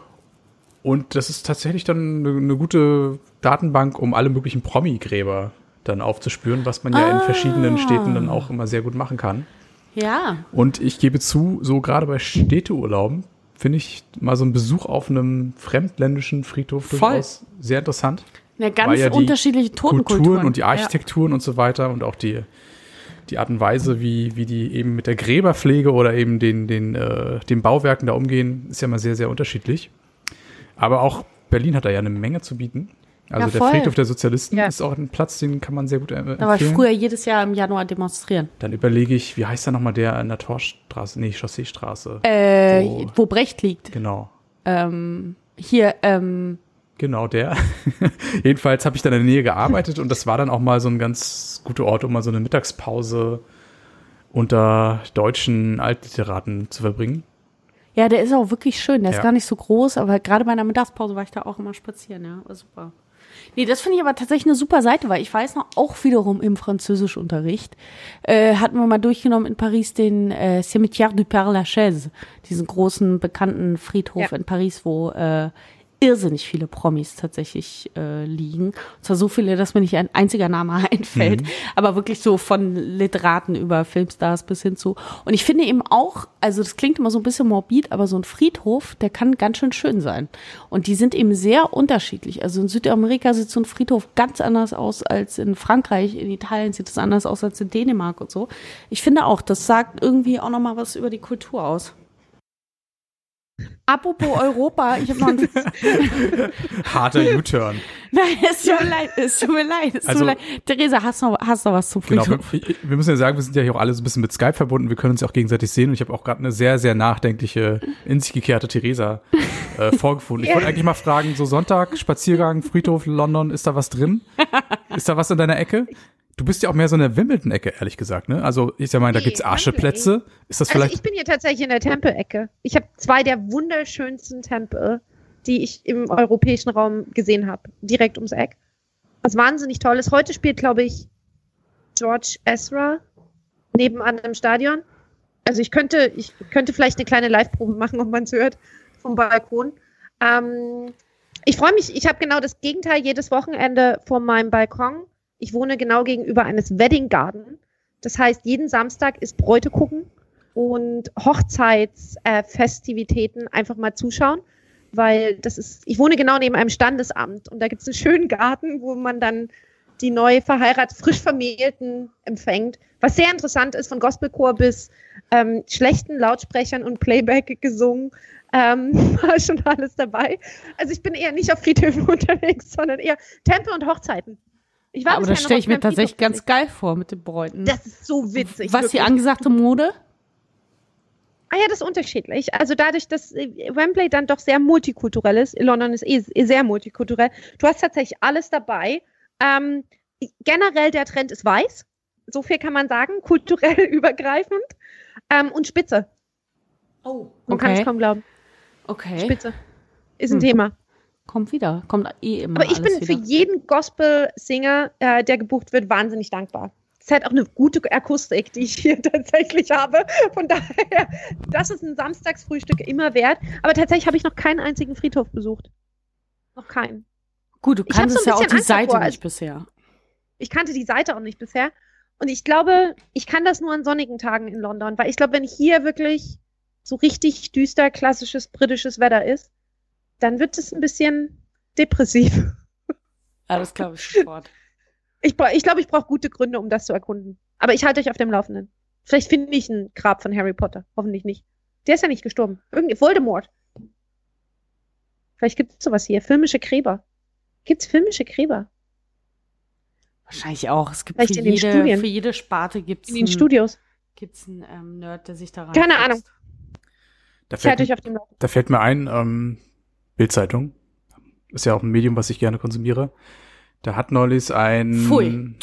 Und das ist tatsächlich dann eine, eine gute Datenbank, um alle möglichen Promi-Gräber dann aufzuspüren, was man ja in Ah. verschiedenen Städten dann auch immer sehr gut machen kann. Ja. Und ich gebe zu, so gerade bei Städteurlauben finde ich mal so einen Besuch auf einem fremdländischen Friedhof Voll. durchaus sehr interessant. Ja, ganz Weil ja die unterschiedliche Totenkulturen. Kulturen und die Architekturen und so weiter und auch die, die Art und Weise, wie, wie die eben mit der Gräberpflege oder eben den, den, äh, den Bauwerken da umgehen, ist ja mal sehr, sehr unterschiedlich. Aber auch Berlin hat da ja eine Menge zu bieten. Also Ja, der voll. Friedhof der Sozialisten Ja. ist auch ein Platz, den kann man sehr gut äh, empfehlen. Da war ich früher jedes Jahr im Januar demonstrieren. Dann überlege ich, wie heißt da nochmal der an der Torstraße, nee, Chausseestraße. Äh, Wo- wo Brecht liegt. Genau. Ähm, hier, ähm, Genau, der. Jedenfalls habe ich dann in der Nähe gearbeitet und das war dann auch mal so ein ganz guter Ort, um mal so eine Mittagspause unter deutschen Altliteraten zu verbringen. ja, der ist auch wirklich schön. Der ist Ja. gar nicht so groß, aber gerade bei einer Mittagspause war ich da auch immer spazieren, ja. War super. Nee, das finde ich aber tatsächlich eine super Seite, weil ich weiß noch, auch wiederum im Französischunterricht, äh, hatten wir mal durchgenommen in Paris den äh, Cimetière du Père Lachaise, diesen großen, bekannten Friedhof Ja. in Paris, wo äh, irrsinnig viele Promis tatsächlich äh, liegen. Und zwar so viele, dass mir nicht ein einziger Name einfällt, aber wirklich so von Literaten über Filmstars bis hin zu. Und ich finde eben auch, also das klingt immer so ein bisschen morbid, aber so ein Friedhof, der kann ganz schön schön sein. Und die sind eben sehr unterschiedlich. Also in Südamerika sieht so ein Friedhof ganz anders aus als in Frankreich. In Italien sieht es anders aus als in Dänemark und so. Ich finde auch, das sagt irgendwie auch nochmal was über die Kultur aus. Apropos Europa, ich habe noch einen Harter U-Turn. Nein, es tut mir leid, es tut mir leid, es tut Also- mir leid. Theresa, hast du noch, hast noch was zum Genau, wir, Friedhof? wir müssen ja sagen, wir sind ja hier auch alle so ein bisschen mit Skype verbunden. Wir können uns ja auch gegenseitig sehen. Und ich habe auch gerade eine sehr, sehr nachdenkliche, in sich gekehrte Theresa äh, vorgefunden. Ich wollte eigentlich mal fragen, so Sonntag, Spaziergang, Friedhof, London, ist da was drin? Ist da was in deiner Ecke? Du bist ja auch mehr so in der Wimbledon-Ecke, ehrlich gesagt, ne? Also ich sag mal, da Nee, gibt's Ascheplätze. Ist das Also vielleicht... ich bin hier tatsächlich in der Tempelecke. Ich habe zwei der wunderschönsten Tempel, die ich im europäischen Raum gesehen habe, direkt ums Eck. Was wahnsinnig toll ist. Heute spielt, glaube ich, George Ezra nebenan im Stadion. Also ich könnte, ich könnte vielleicht eine kleine Live-Probe machen, ob man es hört, vom Balkon. Ähm, ich freue mich, ich habe genau das Gegenteil jedes Wochenende vor meinem Balkon. Ich wohne genau gegenüber eines Wedding Garden. Das heißt, jeden Samstag ist Bräute gucken und Hochzeitsfestivitäten äh, einfach mal zuschauen, weil das ist, ich wohne genau neben einem Standesamt und da gibt es einen schönen Garten, wo man dann die neu verheirateten, frisch Vermählten empfängt, was sehr interessant ist, von Gospelchor bis ähm, schlechten Lautsprechern und Playback gesungen, ähm, war schon alles dabei. Also ich bin eher nicht auf Friedhöfen unterwegs, sondern eher Tempel und Hochzeiten. Ich war Aber bisher das noch stelle auf ich mir keinem tatsächlich Friedhof ganz geil vor mit den Bräuten. Das ist so witzig. Was die wirklich. angesagte Mode? Ah ja, das ist unterschiedlich. Also dadurch, dass äh, Wembley dann doch sehr multikulturell ist, London ist eh, eh sehr multikulturell, du hast tatsächlich alles dabei. Ähm, generell der Trend ist weiß. So viel kann man sagen, kulturell übergreifend. Ähm, und Spitze. Oh, Man kann es okay. kaum glauben. Okay, Spitze ist ein Hm. Thema. kommt wieder. Kommt eh immer Aber ich alles bin wieder. für jeden Gospel-Singer, äh, der gebucht wird, wahnsinnig dankbar. Es ist halt auch eine gute Akustik, die ich hier tatsächlich habe. Von daher, das ist ein Samstagsfrühstück immer wert. Aber tatsächlich habe ich noch keinen einzigen Friedhof besucht. Noch keinen. Gut, du Ich hab kannst so ein ja auch bisschen die Angst Seite davor, nicht also- bisher. Ich kannte die Seite auch nicht bisher. Und ich glaube, ich kann das nur an sonnigen Tagen in London. Weil ich glaube, wenn hier wirklich so richtig düster, klassisches britisches Wetter ist, dann wird es ein bisschen depressiv. Ja, das glaube ich sofort. Ich, bra- ich glaube, ich brauche gute Gründe, um das zu erkunden. Aber ich halte euch auf dem Laufenden. Vielleicht finde ich ein Grab von Harry Potter. Hoffentlich nicht. Der ist ja nicht gestorben. Irgendwie Voldemort. Vielleicht gibt es sowas hier. Filmische Gräber. Gibt es filmische Gräber? Wahrscheinlich auch. Es gibt Vielleicht für in den jede, Studien. für jede Sparte gibt es In den Studios. Gibt's einen ähm, Nerd, der sich daran Keine fuchst. Ahnung. Da Ich halte fällt, euch auf dem Laufenden. da fällt mir ein, ähm, Bild-Zeitung. Ist ja auch ein Medium, was ich gerne konsumiere. Da hat neulich ein, Pfui.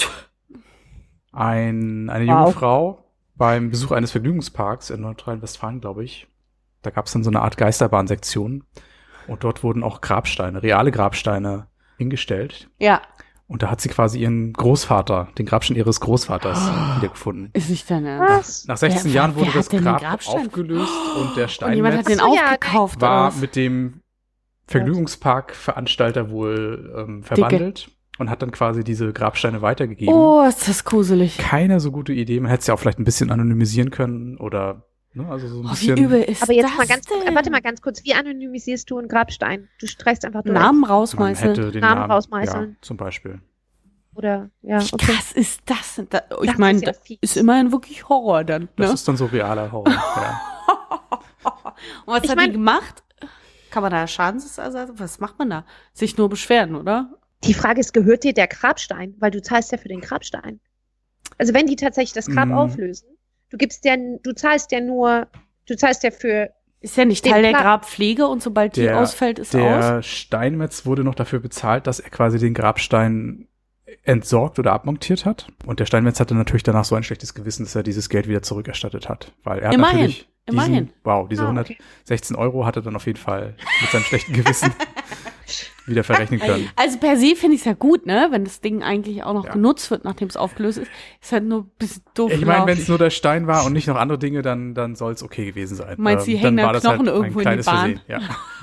ein eine Wow. junge Frau beim Besuch eines Vergnügungsparks in Nordrhein-Westfalen, glaube ich. Da gab es dann so eine Art Geisterbahnsektion. Und dort wurden auch Grabsteine, reale Grabsteine hingestellt. Ja, Und da hat sie quasi ihren Großvater, den Grabstein ihres Großvaters wiedergefunden. ist nicht dein Ernst. Was? Nach sechzehn Wer- Jahren wer wurde hat das denn den Grab Grabstein? aufgelöst und der Und jemand hat Steinmetz den Ach so, ja, aufgekauft. war oder was? mit dem Vergnügungspark-Veranstalter wohl ähm, verwandelt und hat dann quasi diese Grabsteine weitergegeben. Oh, ist das gruselig. Keine so gute Idee. Man hätte es ja auch vielleicht ein bisschen anonymisieren können oder ne, also so ein Oh, wie bisschen. übel ist Aber jetzt das mal ganz denn? kurz, warte mal ganz kurz. Wie anonymisierst du einen Grabstein? Du streichst einfach durch. Namen Man rausmeißeln. hätte den Namen Namen, rausmeißeln. Ja, zum Beispiel. Oder, ja, Wie okay. krass ist das denn? Da, ich Das meine, ist ja das fies. ist immerhin wirklich Horror dann. Das Ne? ist dann so realer Horror. ja. Und was Ich hat mein- die gemacht? Kann man da Schadensersatz? Was macht man da? Sich nur beschweren, oder? Die Frage ist, gehört dir der Grabstein? Weil du zahlst ja für den Grabstein. Also wenn die tatsächlich das Grab Mm. auflösen, du gibst ja, du zahlst ja nur, du zahlst ja für, Ist ja nicht Den Teil der Pla- Grabpflege und sobald die Der- ausfällt, ist aus. Der Steinmetz wurde noch dafür bezahlt, dass er quasi den Grabstein entsorgt oder abmontiert hat. Und der Steinmetz hatte natürlich danach so ein schlechtes Gewissen, dass er dieses Geld wieder zurückerstattet hat. Weil er hat Immerhin, natürlich diesen, immerhin. wow, diese Ah, okay. hundertsechzehn Euro hat er dann auf jeden Fall mit seinem schlechten Gewissen wieder verrechnen können. Also per se finde ich es ja gut, ne? Wenn das Ding eigentlich auch noch Ja. genutzt wird, nachdem es aufgelöst ist. Ist halt nur ein bisschen doof Ich meine, wenn gelaufen. es nur der Stein war und nicht noch andere Dinge, dann, dann soll es okay gewesen sein. Meinst du, die Ähm, hängen dann da war das Knochen halt irgendwo ein in die kleines Bahn? Versehen. Ja.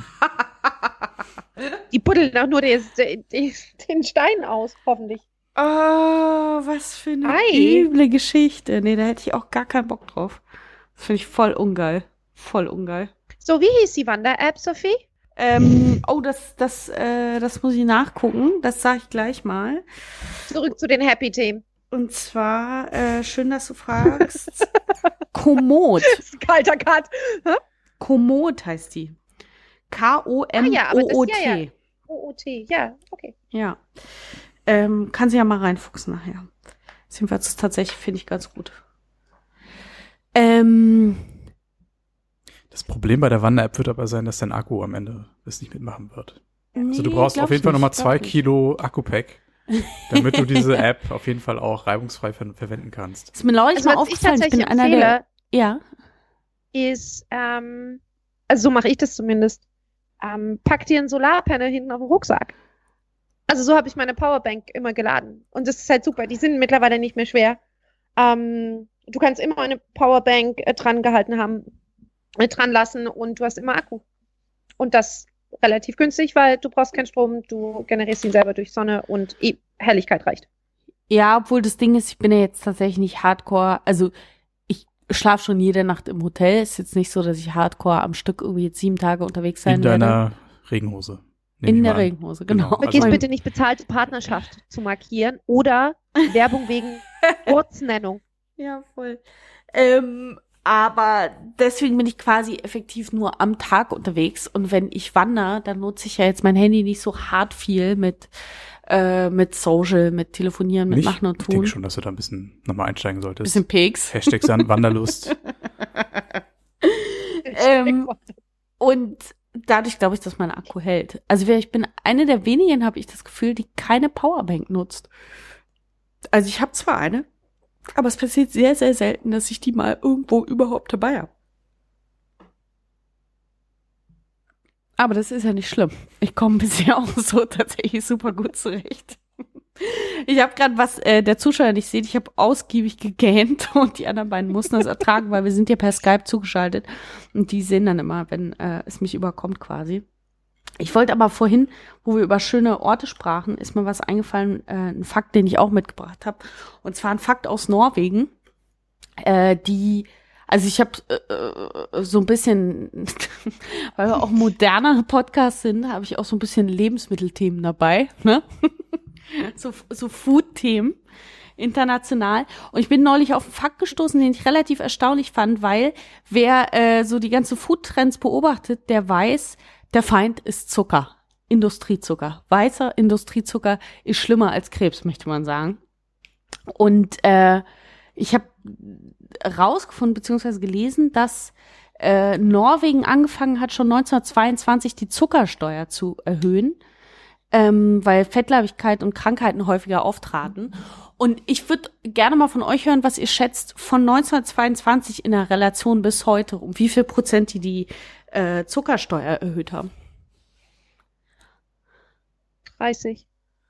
die buddeln auch nur den, den, den Stein aus, hoffentlich. Oh, was für eine Ei. üble Geschichte. Nee, da hätte ich auch gar keinen Bock drauf. Das finde ich voll ungeil. Voll ungeil. So, wie hieß die Wander-App, Sophie? Ähm, oh, das, das, äh, das muss ich nachgucken. Das sage ich gleich mal. Zurück zu den Happy-Themen. Und zwar, äh, schön, dass du fragst. Komoot. Das ist ein kalter Cut. Komoot heißt die. K O M Ah ja, aber das- O O T. ja, ja. O O T, ja, okay. Ja. Ähm, kann sie ja mal reinfuchsen nachher. Jedenfalls ist tatsächlich, finde ich, ganz gut. Ähm, Das Problem bei der Wander-App wird aber sein, dass dein Akku am Ende das nicht mitmachen wird. Also du nee, brauchst glaub auf jeden ich Fall nicht, nochmal glaub zwei ich nicht. Kilo Akku-Pack, damit du diese App auf jeden Fall auch reibungsfrei ver verwenden kannst. Ist mir neulich Also mal was ich aufgefallen, ich bin tatsächlich einer der. empfehle, Ja. ist, ähm, also so mache ich das zumindest, ähm, pack dir ein Solarpanel hinten auf den Rucksack. Also so habe ich meine Powerbank immer geladen. Und das ist halt super. Die sind mittlerweile nicht mehr schwer. Ähm, du kannst immer eine Powerbank äh, dran gehalten haben, äh, dran lassen und du hast immer Akku. Und das relativ günstig, weil du brauchst keinen Strom, du generierst ihn selber durch Sonne und eh, Helligkeit reicht. Ja, obwohl das Ding ist, ich bin ja jetzt tatsächlich nicht hardcore, also ich schlafe schon jede Nacht im Hotel. Ist jetzt nicht so, dass ich hardcore am Stück irgendwie jetzt sieben Tage unterwegs sein In werde. deiner Regenhose. nehm In ich der mal an. Regenhose, genau. Genau. Vergiss Also- bitte nicht, bezahlte Partnerschaft zu markieren oder Werbung wegen Ortsnennung. Ja, voll. Ähm, aber deswegen bin ich quasi effektiv nur am Tag unterwegs. Und wenn ich wandere, dann nutze ich ja jetzt mein Handy nicht so hart viel mit, äh, mit Social, mit Telefonieren, mit Nicht? Machen und Ich denke Tun. schon, dass du da ein bisschen nochmal einsteigen solltest. Bisschen Pics. Hashtag San- Wanderlust. Ähm, Und dadurch glaube ich, dass mein Akku hält. Also ich bin eine der wenigen, habe ich das Gefühl, die keine Powerbank nutzt. Also ich habe zwar eine, aber es passiert sehr, sehr selten, dass ich die mal irgendwo überhaupt dabei habe. Aber das ist ja nicht schlimm. Ich komme bisher auch so tatsächlich super gut zurecht. Ich habe gerade, was äh, der Zuschauer nicht sieht, ich habe ausgiebig gegähnt und die anderen beiden mussten das ertragen, weil wir sind ja per Skype zugeschaltet und die sehen dann immer, wenn äh, es mich überkommt quasi. Ich wollte aber vorhin, wo wir über schöne Orte sprachen, ist mir was eingefallen, äh, ein Fakt, den ich auch mitgebracht habe. Und zwar ein Fakt aus Norwegen, äh, die, also ich habe äh, so ein bisschen, weil wir auch modernere Podcasts sind, habe ich auch so ein bisschen Lebensmittelthemen dabei, ne? So, so Food-Themen international. Und ich bin neulich auf einen Fakt gestoßen, den ich relativ erstaunlich fand, weil wer äh, so die ganze Food-Trends beobachtet, der weiß, Der Feind ist Zucker. Industriezucker. Weißer Industriezucker ist schlimmer als Krebs, möchte man sagen. Und äh, ich habe rausgefunden bzw. gelesen, dass äh, Norwegen angefangen hat, schon neunzehnhundertzweiundzwanzig die Zuckersteuer zu erhöhen, ähm, weil Fettleibigkeit und Krankheiten häufiger auftraten. Und ich würde gerne mal von euch hören, was ihr schätzt von neunzehnhundertzweiundzwanzig in der Relation bis heute, um wie viel Prozent die die äh, Zuckersteuer erhöht haben. dreißig.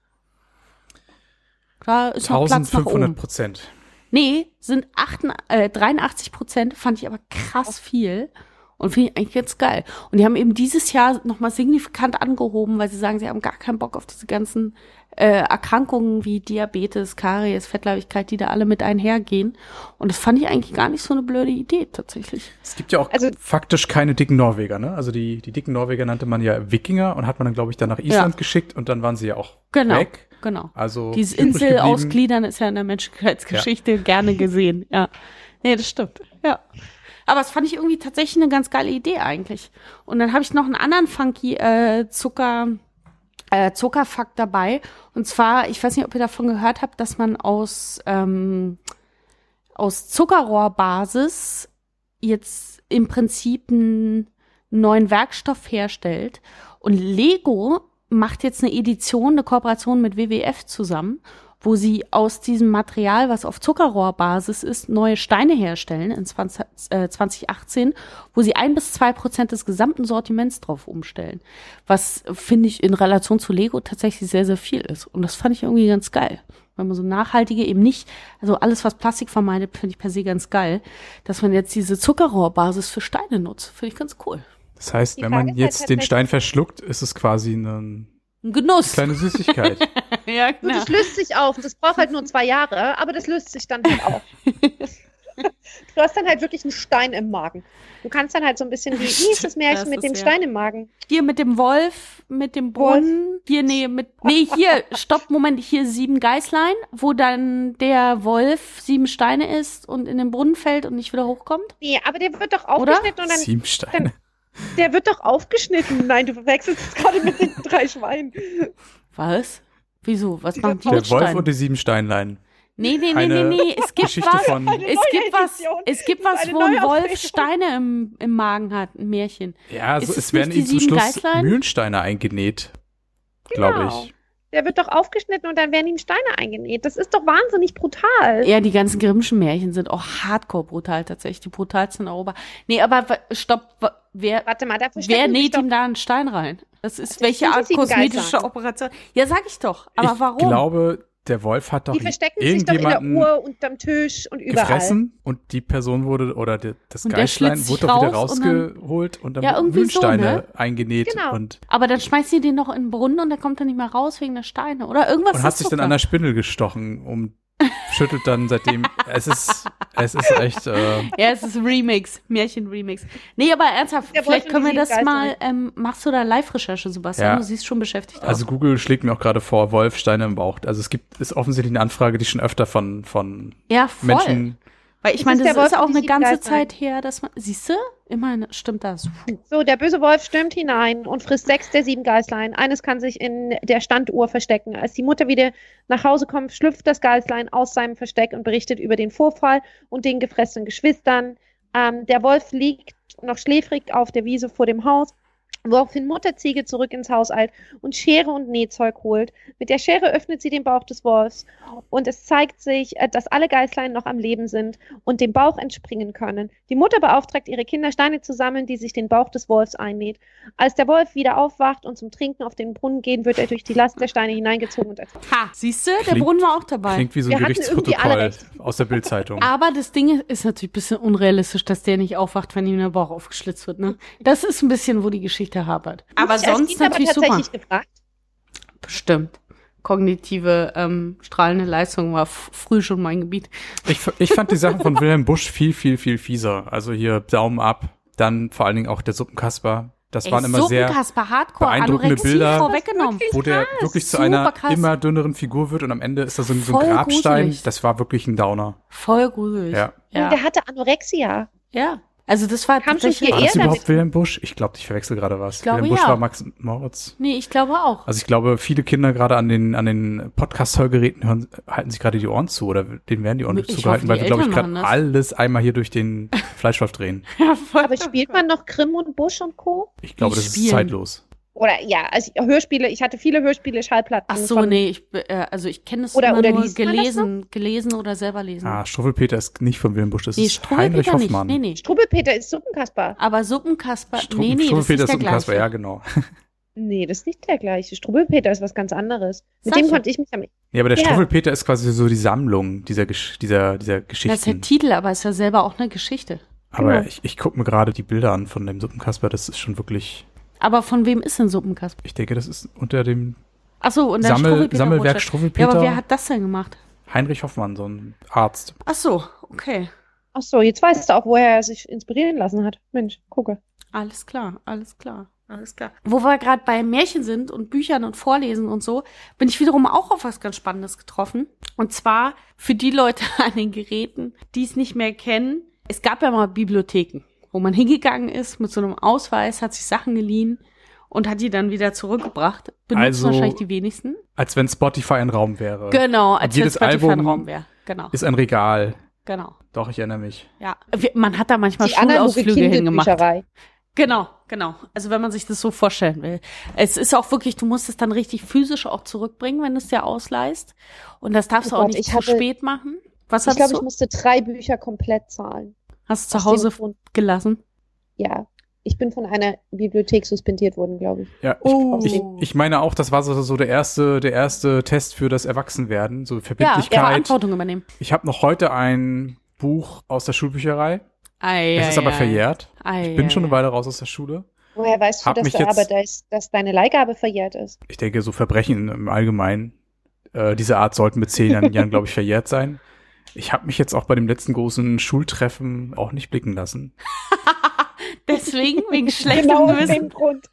Da ist noch Platz nach eintausendfünfhundert oben. Prozent. Nee, sind achtundachtzig, äh, dreiundachtzig Prozent, fand ich aber krass viel und finde ich eigentlich jetzt geil. Und die haben eben dieses Jahr nochmal signifikant angehoben, weil sie sagen, sie haben gar keinen Bock auf diese ganzen äh, Erkrankungen wie Diabetes, Karies, Fettleibigkeit, die da alle mit einhergehen. Und das fand ich eigentlich gar nicht so eine blöde Idee tatsächlich. Es gibt ja auch Also- faktisch keine dicken Norweger, ne? Also die, die dicken Norweger nannte man ja Wikinger und hat man dann, glaube ich, dann nach Island Ja. geschickt und dann waren sie ja auch Genau, weg. genau. Also Diese übrig Insel geblieben. ausgliedern ist ja in der Menschheitsgeschichte gerne gesehen. Ja, nee, das stimmt. Ja, aber das fand ich irgendwie tatsächlich eine ganz geile Idee eigentlich. Und dann habe ich noch einen anderen funky äh, Zucker äh, Zuckerfakt dabei. Und zwar, ich weiß nicht, ob ihr davon gehört habt, dass man aus ähm, aus Zuckerrohrbasis jetzt im Prinzip einen neuen Werkstoff herstellt. Und Lego macht jetzt eine Edition, eine Kooperation mit W W F zusammen, wo sie aus diesem Material, was auf Zuckerrohrbasis ist, neue Steine herstellen in zwanzig, äh, zwanzig achtzehn, wo sie ein bis zwei Prozent des gesamten Sortiments drauf umstellen. Was, finde ich, in Relation zu Lego tatsächlich sehr, sehr viel ist. Und das fand ich irgendwie ganz geil. Wenn man so nachhaltige eben nicht, also alles, was Plastik vermeidet, finde ich per se ganz geil, dass man jetzt diese Zuckerrohrbasis für Steine nutzt. Finde ich ganz cool. Das heißt, Die wenn Frage man ist halt jetzt den tatsächlich- Stein verschluckt, ist es quasi eine Ein Genuss. kleine Süßigkeit. Ja, Und das löst sich auf. Das braucht halt nur zwei Jahre, aber das löst sich dann halt auf. Du hast dann halt wirklich einen Stein im Magen. Du kannst dann halt so ein bisschen wie, wie ist das Märchen Das mit ist dem ja- Stein im Magen? Hier mit dem Wolf, mit dem Brunnen. Hier, nee, mit, nee, hier, stopp, Moment, hier sieben Geißlein, wo dann der Wolf sieben Steine isst und in den Brunnen fällt und nicht wieder hochkommt. Nee, aber der wird doch aufgeschnitten und dann, Sieben Steine. der wird doch aufgeschnitten. Nein, du verwechselst es gerade mit den drei Schweinen. Was? Wieso? Was Dieser machen die Der mit Wolf Steinen? und die sieben Steinlein. Nee, nee, nee, eine nee, nee, es gibt Geschichte was, von- Eine es neue gibt was, Edition. es gibt Das ist was, eine wo ein neue Wolf Aufregung. Steine im, im Magen hat, ein Märchen. Ja, also Ist es es werden nicht die ihm zum sieben Schluss Geißlein? Mühlensteine eingenäht, glaube Genau. ich. Der wird doch aufgeschnitten und dann werden ihm Steine eingenäht. Das ist doch wahnsinnig brutal. Ja, die ganzen Grimmschen Märchen sind auch hardcore brutal tatsächlich, die brutalsten in Europa. Nee, aber wa- stopp, wa- wer, Warte mal, da wer verstecken sich näht doch ihm da einen Stein rein? Das ist Das welche sind die Art sieben kosmetische Geißlein. Operation? Ja, sag ich doch. Aber ich warum? glaube, der Wolf hat doch Die verstecken sich doch in der irgendjemanden Uhr, unterm Tisch und überall. gefressen und die Person wurde, oder der, das Und der Geißlein schlitzt wurde sich doch wieder raus und dann- rausgeholt und dann, Ja, wurden irgendwie so, Mühlensteine ne? eingenäht Genau. und, Aber dann schmeißt sie den noch in den Brunnen und der kommt dann nicht mehr raus wegen der Steine oder irgendwas. und hat ist sich dann Zucker. an der Spindel gestochen, um schüttelt dann seitdem, es ist, es ist echt, äh, Ja, es ist Remix, Märchen-Remix. Nee, aber ernsthaft, Der vielleicht Wolf und können wir die das sieben mal, Geißlein. ähm, machst du da Live-Recherche, Sebastian? Ja. Du siehst schon beschäftigt aus. also Google schlägt mir auch gerade vor, Wolf, Steine im Bauch. Also es gibt, ist offensichtlich eine Anfrage, die schon öfter von, von Ja, voll. Menschen, Weil ich Es meine, ist das der Wolf ist auch und die eine sieben ganze Geißlein. Zeit her, dass man, siehst du, immerhin stimmt das. Puh. So, der böse Wolf stürmt hinein und frisst sechs der sieben Geißlein. Eines kann sich in der Standuhr verstecken. Als die Mutter wieder nach Hause kommt, schlüpft das Geißlein aus seinem Versteck und berichtet über den Vorfall und den gefressenen Geschwistern. Ähm, der Wolf liegt noch schläfrig auf der Wiese vor dem Haus, woraufhin Mutterziege zurück ins Haus eilt und Schere und Nähzeug holt. Mit der Schere öffnet sie den Bauch des Wolfs und es zeigt sich, äh, dass alle Geißlein noch am Leben sind und dem Bauch entspringen können. Die Mutter beauftragt ihre Kinder, Steine zu sammeln, die sich den Bauch des Wolfs einnäht. Als der Wolf wieder aufwacht und zum Trinken auf den Brunnen geht, wird er durch die Last der Steine hineingezogen und ertrunken. Ha, siehst du, der Klingt- Brunnen war auch dabei. klingt wie so ein Wir hatten irgendwie alle Gerichtsprotokoll aus der Bildzeitung. Aber das Ding ist natürlich ein bisschen unrealistisch, dass der nicht aufwacht, wenn ihm der Bauch aufgeschlitzt wird, ne? Das ist ein bisschen, wo die Geschichte hapert. Aber Als sonst Kind aber natürlich super. tatsächlich gefragt. Bestimmt. Kognitive, ähm, strahlende Leistung war f- früh schon mein Gebiet. Ich, f- ich fand die Sachen von Wilhelm Busch viel, viel, viel fieser. Also hier Daumen ab, dann vor allen Dingen auch der Suppenkasper. Das waren immer sehr, Suppenkasper, Hardcore, beeindruckende Anorexie Bilder. vorweggenommen. wo der krass, wirklich zu super einer krass. immer dünneren Figur wird und am Ende ist da so, ein- so ein Voll Grabstein. gruselig. Das war wirklich ein Downer. Voll gruselig. Ja. Ja. Und der hatte Anorexia. ja. Also das war Kam schon tatsächlich... viel War eher das überhaupt damit. Wilhelm Busch? Ich glaube, ich verwechsel gerade was. Ich glaube, Wilhelm Busch ja. war Max Moritz. Nee, ich glaube auch. Also ich glaube, viele Kinder gerade an den an den Podcast-Hörgeräten hören, halten sich gerade die Ohren zu oder denen werden die Ohren Ich zugehalten, hoffe, weil die wir, glaube ich, Eltern gerade machen das. alles einmal hier durch den Fleischwolf drehen. Ja, voll. Aber spielt man noch Grimm und Busch und Co.? Ich glaube, Die das ist spielen. zeitlos. Oder ja, also Hörspiele, ich hatte viele Hörspiele, Schallplatten. Ach so, von- nee, ich, äh, also ich kenne es Oder- immer oder nur liest man das gelesen, gelesen oder selber lesen. Ah, Struffelpeter ist nicht von Wilhelm Busch, das nee, ist Heinrich Struwwelpeter nicht. Hoffmann. Nee, nee. Struwwelpeter ist Suppenkasper. Aber Suppenkasper, Stru nee, nee, das ist Struffelpeter nicht ist der Suppenkasper, gleiche. ja, genau. Nee, das ist nicht der gleiche. Struwwelpeter ist was ganz anderes. Mit Sag dem ich konnte ich mich am Ja, aber der Ja. Struffelpeter ist quasi so die Sammlung dieser, Gesch dieser, dieser Das ist Geschichten. der Titel, aber ist ja selber auch eine Geschichte. Aber genau. ich, ich gucke mir gerade die Bilder an von dem Suppenkasper, das ist schon wirklich, Aber von wem ist denn Suppenkasper? ich denke, das ist unter dem Ach so, und dann Sammel, Struwwelpeter Sammelwerk Rothschild. Struffelpeter. Ja, aber wer hat das denn gemacht? Heinrich Hoffmann, so ein Arzt. Ach so, okay. Ach so, jetzt weißt du auch, woher er sich inspirieren lassen hat. Mensch, gucke. Alles klar, alles klar, alles klar. Wo wir gerade bei Märchen sind und Büchern und Vorlesen und so, bin ich wiederum auch auf was ganz Spannendes getroffen. Und zwar für die Leute an den Geräten, die es nicht mehr kennen. Es gab ja mal Bibliotheken, wo man hingegangen ist mit so einem Ausweis, hat sich Sachen geliehen und hat die dann wieder zurückgebracht. Benutzen Also- wahrscheinlich die wenigsten. Als wenn Spotify ein Raum wäre. Genau, als wenn jedes Spotify ein Album Raum wäre. Genau, Ist ein Regal. genau. Doch, ich erinnere mich. Ja, wir- man hat da manchmal Die analoge Schulausflüge hingemacht. Kindlebücherei. Genau, genau. Also wenn man sich das so vorstellen will. Es ist auch wirklich, du musst es dann richtig physisch auch zurückbringen, wenn du es dir ausleihst. Und das darfst Oh du auch Gott, nicht ich zu hatte- spät machen. Was Ich hast glaube, du? ich musste drei Bücher komplett zahlen. Hast du Aus zu Hause dem Grund- gelassen? Ja, ich bin von einer Bibliothek suspendiert worden, glaube ich. Ja, Oh. ich, ich, ich meine auch, das war so, so der erste, der erste Test für das Erwachsenwerden, so Ja, Verbindlichkeit. Verantwortung übernehmen. Ich habe noch heute ein Buch aus der Schulbücherei. Ei, Es ei, ist aber ei. verjährt. Ei, Ich bin ei, schon eine ei. Weile raus aus der Schule. Woher weißt du, Hab dass, mich du jetzt- aber dass, dass deine Leihgabe verjährt ist? Ich denke, so Verbrechen im Allgemeinen äh, dieser Art sollten mit zehn Jahren, Jahren glaube ich, verjährt sein. Ich habe mich jetzt auch bei dem letzten großen Schultreffen auch nicht blicken lassen. Deswegen, wegen schlechtem Genau aus Gewissen. dem Grund.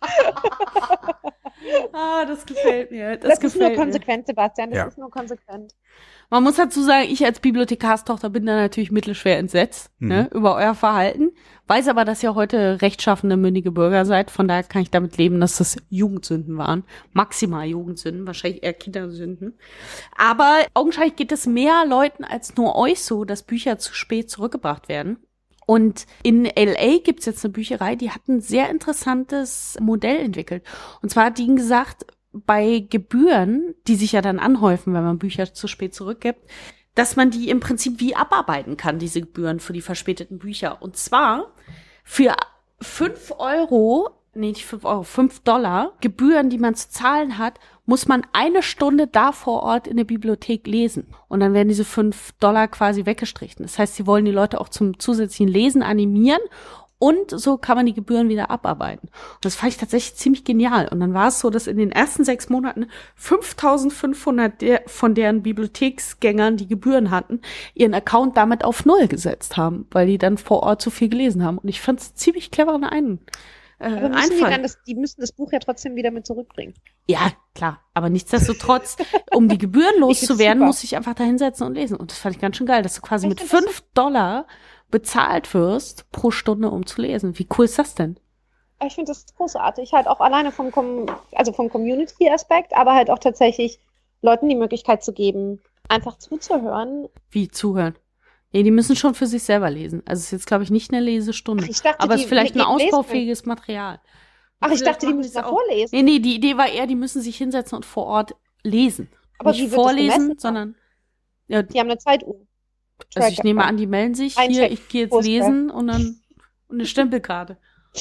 Ah, das gefällt mir. Das, Das, ist nur gefällt mir. konsequent, Sebastian. Das Ja. ist nur konsequent. Man muss dazu sagen, ich als Bibliothekarstochter bin da natürlich mittelschwer entsetzt, Mhm. ne, über euer Verhalten. Weiß aber, dass ihr heute rechtschaffende, mündige Bürger seid. Von daher kann ich damit leben, dass das Jugendsünden waren. Maximal Jugendsünden, wahrscheinlich eher Kindersünden. Aber augenscheinlich geht es mehr Leuten als nur euch so, dass Bücher zu spät zurückgebracht werden. Und in L A gibt's jetzt eine Bücherei, die hat ein sehr interessantes Modell entwickelt. Und zwar hat die gesagt, bei Gebühren, die sich ja dann anhäufen, wenn man Bücher zu spät zurückgibt, dass man die im Prinzip wie abarbeiten kann, diese Gebühren für die verspäteten Bücher. Und zwar für fünf Euro, nee, nicht fünf Euro, fünf Dollar Gebühren, die man zu zahlen hat, muss man eine Stunde da vor Ort in der Bibliothek lesen. Und dann werden diese fünf Dollar quasi weggestrichen. Das heißt, sie wollen die Leute auch zum zusätzlichen Lesen animieren. Und so kann man die Gebühren wieder abarbeiten. Und das fand ich tatsächlich ziemlich genial. Und dann war es so, dass in den ersten sechs Monaten fünftausendfünfhundert der, von deren Bibliotheksgängern, die Gebühren hatten, ihren Account damit auf Null gesetzt haben, weil die dann vor Ort zu viel gelesen haben. Und ich fand es ziemlich clever in einen äh, Aber müssen die, Einfall. dann das, die müssen das Buch ja trotzdem wieder mit zurückbringen. Ja, klar. Aber nichtsdestotrotz, um die Gebühren Ich find's loszuwerden, super. muss ich einfach da hinsetzen und lesen. Und das fand ich ganz schön geil, dass du quasi Ich mit find das fünf Dollar bezahlt wirst pro Stunde, um zu lesen. Wie cool ist das denn? Aber ich finde das großartig. Halt auch alleine vom, Com also vom Community-Aspekt, aber halt auch tatsächlich Leuten die Möglichkeit zu geben, einfach zuzuhören. Wie zuhören? Nee, die müssen schon für sich selber lesen. Also es ist jetzt, glaube ich, nicht eine Lesestunde. Ach, ich dachte, aber es die ist vielleicht ein geben lesen. ausbaufähiges Material. Ach, ich Vielleicht dachte, die machen müssen es da auch. vorlesen. Nee, nee, die Idee war eher, die müssen sich hinsetzen und vor Ort lesen. Aber Nicht wie wird das vorlesen, gemessen? sondern ja, Die haben eine Zeituhr. also ich nehme an, die melden sich, hier, Eincheck, ich gehe jetzt Poster. lesen und dann und eine Stempelkarte.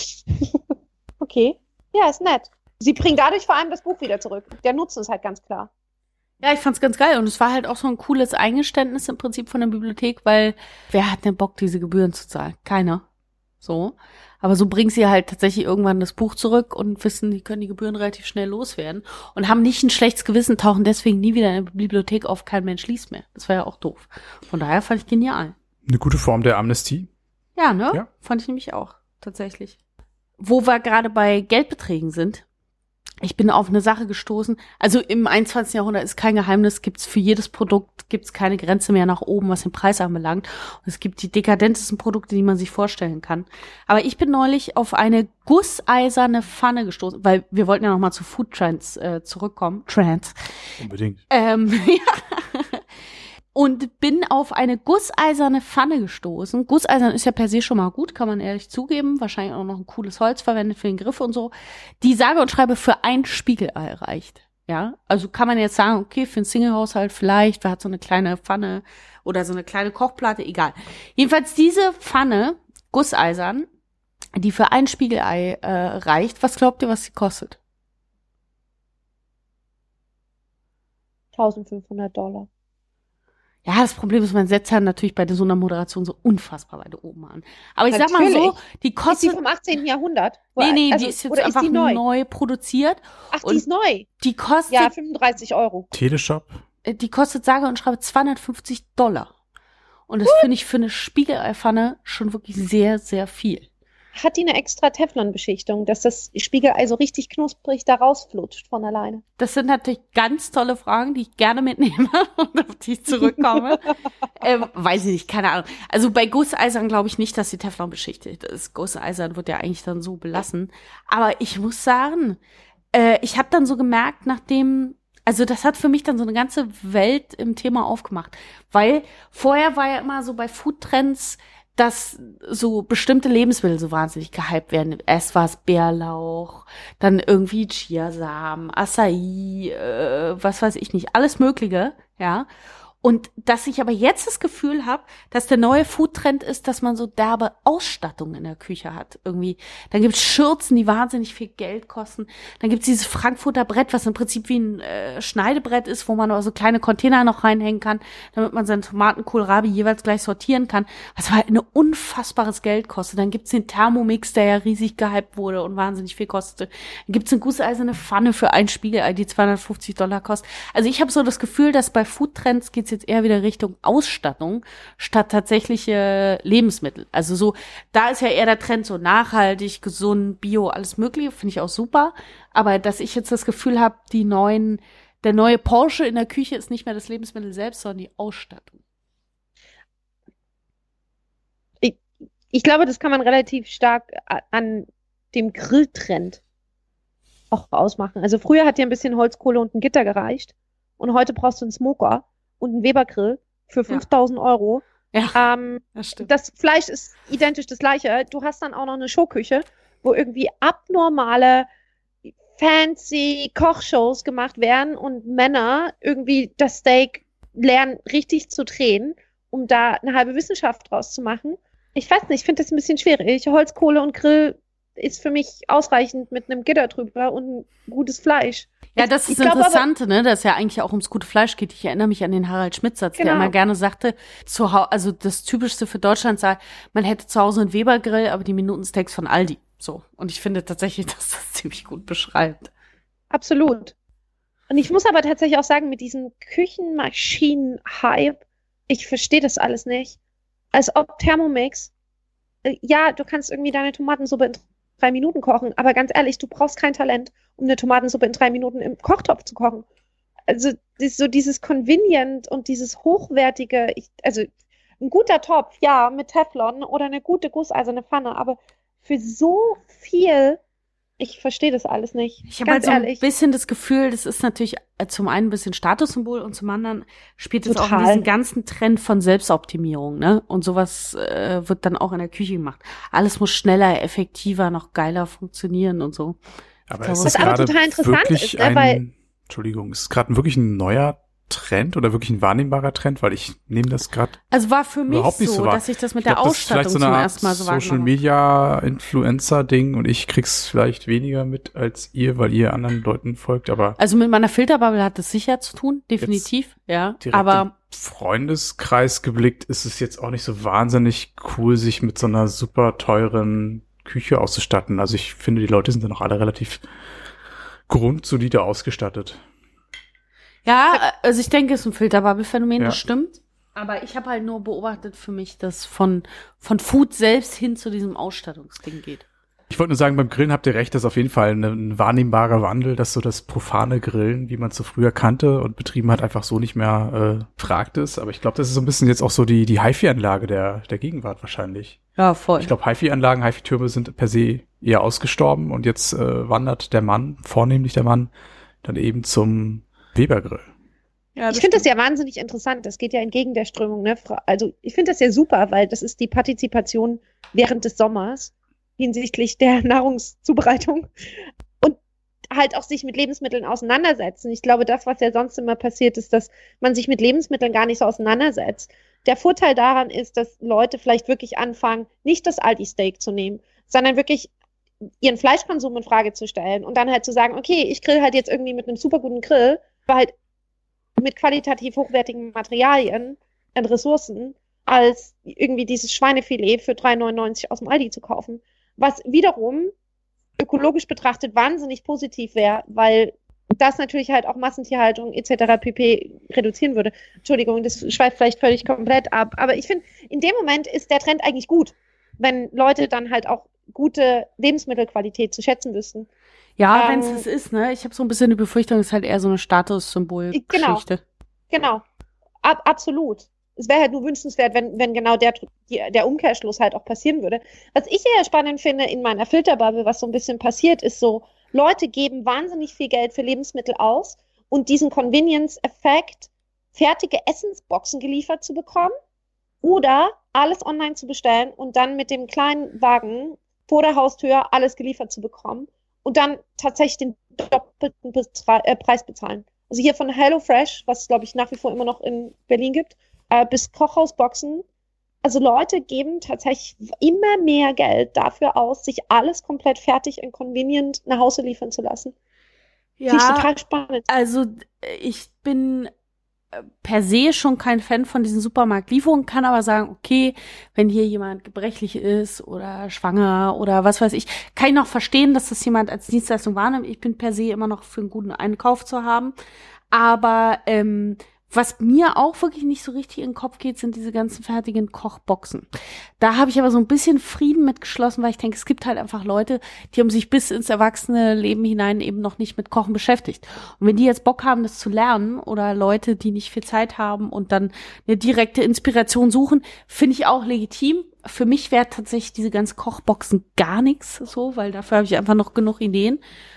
Okay. Ja, ist nett. Sie bringen dadurch vor allem das Buch wieder zurück. Der Nutzen ist halt ganz klar. Ja, ich fand's ganz geil und es war halt auch so ein cooles Eingeständnis im Prinzip von der Bibliothek, weil wer hat denn Bock, diese Gebühren zu zahlen? Keiner. So. Aber so bringen sie halt tatsächlich irgendwann das Buch zurück und wissen, die können die Gebühren relativ schnell loswerden und haben nicht ein schlechtes Gewissen, tauchen deswegen nie wieder in der Bibliothek auf, kein Mensch liest mehr. Das war ja auch doof. Von daher fand ich genial. Eine gute Form der Amnestie. Ja, ne? Ja. Fand ich nämlich auch, tatsächlich. Wo wir gerade bei Geldbeträgen sind, ich bin auf eine Sache gestoßen. Also im einundzwanzigsten Jahrhundert ist kein Geheimnis, gibt's für jedes Produkt gibt's keine Grenze mehr nach oben, was den Preis anbelangt. Und es gibt die dekadentesten Produkte, die man sich vorstellen kann. Aber ich bin neulich auf eine gusseiserne Pfanne gestoßen, weil wir wollten ja noch mal zu Food Trends äh, zurückkommen. Trends. Unbedingt. Ähm, ja. Und bin auf eine gusseiserne Pfanne gestoßen. Gusseisern ist ja per se schon mal gut, kann man ehrlich zugeben. Wahrscheinlich auch noch ein cooles Holz verwendet für den Griff und so. Die sage und schreibe für ein Spiegelei reicht. Ja, also kann man jetzt sagen, okay, für einen Single-Haushalt vielleicht, wer hat so eine kleine Pfanne oder so eine kleine Kochplatte, egal. Jedenfalls diese Pfanne, gusseisern, die für ein Spiegelei äh, reicht. Was glaubt ihr, was sie kostet? eintausendfünfhundert Dollar. Ja, das Problem ist, man setzt ja natürlich bei so einer Moderation so unfassbar weit oben an. Aber ich Natürlich. sag mal so, die Ist die kostet... vom achtzehnten Jahrhundert? Nee, nee, also, die ist jetzt oder einfach ist die neu? neu produziert. Ach, die und ist neu. Die kostet, Ja, fünfunddreißig Euro. Teleshop. die kostet sage und schreibe zweihundertfünfzig Dollar. Und das finde ich für eine Spiegeleipfanne schon wirklich sehr, sehr viel. Hat die eine extra Teflonbeschichtung, dass das Spiegelei so richtig knusprig da rausflutscht von alleine? Das sind natürlich ganz tolle Fragen, die ich gerne mitnehme und auf die ich zurückkomme. ähm, weiß ich nicht, keine Ahnung. Also bei Gusseisern glaube ich nicht, dass die Teflon beschichtet ist. Gusseisern wird ja eigentlich dann so belassen. Aber ich muss sagen, äh, ich habe dann so gemerkt, nachdem, also das hat für mich dann so eine ganze Welt im Thema aufgemacht. Weil vorher war ja immer so bei Foodtrends, dass so bestimmte Lebensmittel so wahnsinnig gehypt werden. Erst war es Bärlauch, dann irgendwie Chiasamen, Acai, äh, was weiß ich nicht, alles Mögliche, ja. Und dass ich aber jetzt das Gefühl habe, dass der neue Foodtrend ist, dass man so derbe Ausstattung in der Küche hat. Irgendwie, dann gibt's Schürzen, die wahnsinnig viel Geld kosten. Dann gibt's dieses Frankfurter Brett, was im Prinzip wie ein äh, Schneidebrett ist, wo man aber so kleine Container noch reinhängen kann, damit man seine Tomaten, Kohlrabi jeweils gleich sortieren kann. Was halt ein unfassbares Geld kostet. Dann gibt's den Thermomix, der ja riesig gehypt wurde und wahnsinnig viel kostete. Dann gibt's eine gusseiserne Pfanne für ein Spiegelei, die zweihundertfünfzig Dollar kostet. Also ich habe so das Gefühl, dass bei Foodtrends geht's jetzt eher wieder Richtung Ausstattung statt tatsächliche Lebensmittel. Also so, da ist ja eher der Trend so nachhaltig, gesund, bio, alles Mögliche, finde ich auch super. Aber dass ich jetzt das Gefühl habe, die neuen, der neue Porsche in der Küche ist nicht mehr das Lebensmittel selbst, sondern die Ausstattung. Ich, ich glaube, das kann man relativ stark an dem Grilltrend auch ausmachen. Also früher hat dir ein bisschen Holzkohle und ein Gitter gereicht und heute brauchst du einen Smoker und einen Weber-Grill für fünftausend Euro. Ja, ähm, das stimmt. Das Fleisch ist identisch das gleiche. Du hast dann auch noch eine Showküche, wo irgendwie abnormale, fancy Kochshows gemacht werden und Männer irgendwie das Steak lernen, richtig zu drehen, um da eine halbe Wissenschaft draus zu machen. Ich weiß nicht, ich finde das ein bisschen schwierig. Holzkohle und Grill ist für mich ausreichend mit einem Gitter drüber und gutes Fleisch. Ja, das ist das Interessante, ne, dass es ja eigentlich auch ums gute Fleisch geht. Ich erinnere mich an den Harald Schmidt-Satz, Genau. der immer gerne sagte, zu Hau- also das Typischste für Deutschland sei, man hätte zu Hause einen Weber-Grill, aber die Minutensteaks von Aldi. So. Und ich finde tatsächlich, dass das ziemlich gut beschreibt. Absolut. Und ich muss aber tatsächlich auch sagen, mit diesem Küchenmaschinen-Hype, ich verstehe das alles nicht. Als ob Thermomix, äh, ja, du kannst irgendwie deine Tomatensuppe in drei Minuten kochen, aber ganz ehrlich, du brauchst kein Talent, um eine Tomatensuppe in drei Minuten im Kochtopf zu kochen. Also das, so dieses Convenient und dieses hochwertige, ich, also ein guter Topf, ja, mit Teflon oder eine gute gusseiserne Pfanne, aber für so viel, ich verstehe das alles nicht. Ich habe halt Ganz so ein ehrlich. bisschen das Gefühl, das ist natürlich äh, zum einen ein bisschen Statussymbol und zum anderen spielt es auch in Total. diesen ganzen Trend von Selbstoptimierung, ne? Und sowas äh, wird dann auch in der Küche gemacht. Alles muss schneller, effektiver, noch geiler funktionieren und so. Aber glaube, es was ist aber gerade total interessant wirklich ist, ne, ein, weil- Entschuldigung, ist es gerade wirklich ein neuer Trend oder wirklich ein wahrnehmbarer Trend, weil ich nehme das gerade Also war für mich überhaupt nicht so so, wahr. dass ich das mit Ich glaub, der das ist vielleicht Ausstattung so eine zum Art ersten Mal so Social wahrgenommen habe. Media Influencer Ding und ich krieg's vielleicht weniger mit als ihr, weil ihr anderen Leuten folgt, aber Also mit meiner Filterbubble hat das sicher zu tun, definitiv, ja. direkt Aber im Freundeskreis geblickt ist es jetzt auch nicht so wahnsinnig cool, sich mit so einer super teuren Küche auszustatten. Also ich finde, die Leute sind dann auch alle relativ grundsolide ausgestattet. ja, also ich denke, es ist ein Filterbubble-Phänomen, Ja. das stimmt. Aber ich habe halt nur beobachtet für mich, dass von, von Food selbst hin zu diesem Ausstattungsding geht. Ich wollte nur sagen, beim Grillen habt ihr recht, das ist auf jeden Fall ein, ein wahrnehmbarer Wandel, dass so das profane Grillen, wie man es so früher kannte und betrieben hat, einfach so nicht mehr äh, fragt ist. Aber ich glaube, das ist so ein bisschen jetzt auch so die, die HiFi-Anlage der, der Gegenwart wahrscheinlich. Ja, voll. Ich glaube, HiFi-Anlagen, HiFi-Türme sind per se eher ausgestorben und jetzt äh, wandert der Mann, vornehmlich der Mann, dann eben zum Weber-Grill. Ja, ich finde das ja wahnsinnig interessant. Das geht ja entgegen der Strömung. Ne? Also ich finde das ja super, weil das ist die Partizipation während des Sommers hinsichtlich der Nahrungszubereitung und halt auch sich mit Lebensmitteln auseinandersetzen. Ich glaube, das, was ja sonst immer passiert, ist, dass man sich mit Lebensmitteln gar nicht so auseinandersetzt. Der Vorteil daran ist, dass Leute vielleicht wirklich anfangen, nicht das Aldi-Steak zu nehmen, sondern wirklich ihren Fleischkonsum in Frage zu stellen und dann halt zu sagen, okay, ich grill halt jetzt irgendwie mit einem super guten Grill, aber halt mit qualitativ hochwertigen Materialien und Ressourcen, als irgendwie dieses Schweinefilet für drei neunundneunzig aus dem Aldi zu kaufen. Was wiederum ökologisch betrachtet wahnsinnig positiv wäre, weil das natürlich halt auch Massentierhaltung et cetera pp. Reduzieren würde. Entschuldigung, das schweift vielleicht völlig komplett ab. Aber ich finde, in dem Moment ist der Trend eigentlich gut, wenn Leute dann halt auch gute Lebensmittelqualität zu schätzen wüssten. Ja, ähm, wenn es das ist, ne? Ich habe so ein bisschen die Befürchtung, es ist halt eher so eine Statussymbol-Geschichte. Genau, genau. Ab, absolut. Es wäre halt nur wünschenswert, wenn, wenn genau der, die, der Umkehrschluss halt auch passieren würde. Was ich eher spannend finde in meiner Filterbubble, was so ein bisschen passiert, ist so, Leute geben wahnsinnig viel Geld für Lebensmittel aus und diesen Convenience-Effekt, fertige Essensboxen geliefert zu bekommen oder alles online zu bestellen und dann mit dem kleinen Wagen vor der Haustür alles geliefert zu bekommen und dann tatsächlich den doppelten Betre- äh, Preis bezahlen. Also hier von HelloFresh, was es, glaube ich, nach wie vor immer noch in Berlin gibt, äh, bis Kochhausboxen. Also Leute geben tatsächlich immer mehr Geld dafür aus, sich alles komplett fertig und convenient nach Hause liefern zu lassen. Ja, Finde ich total spannend. Also ich bin per se schon kein Fan von diesen Supermarktlieferungen, kann aber sagen, okay, wenn hier jemand gebrechlich ist oder schwanger oder was weiß ich, kann ich noch verstehen, dass das jemand als Dienstleistung wahrnimmt. Ich bin per se immer noch für einen guten Einkauf zu haben. Aber ähm, was mir auch wirklich nicht so richtig in den Kopf geht, sind diese ganzen fertigen Kochboxen. Da habe ich aber so ein bisschen Frieden mit geschlossen, weil ich denke, es gibt halt einfach Leute, die haben sich bis ins erwachsene Leben hinein eben noch nicht mit Kochen beschäftigt. Und wenn die jetzt Bock haben, das zu lernen oder Leute, die nicht viel Zeit haben und dann eine direkte Inspiration suchen, finde ich auch legitim. Für mich wäre tatsächlich diese ganzen Kochboxen gar nichts so, weil dafür habe ich einfach noch genug Ideen.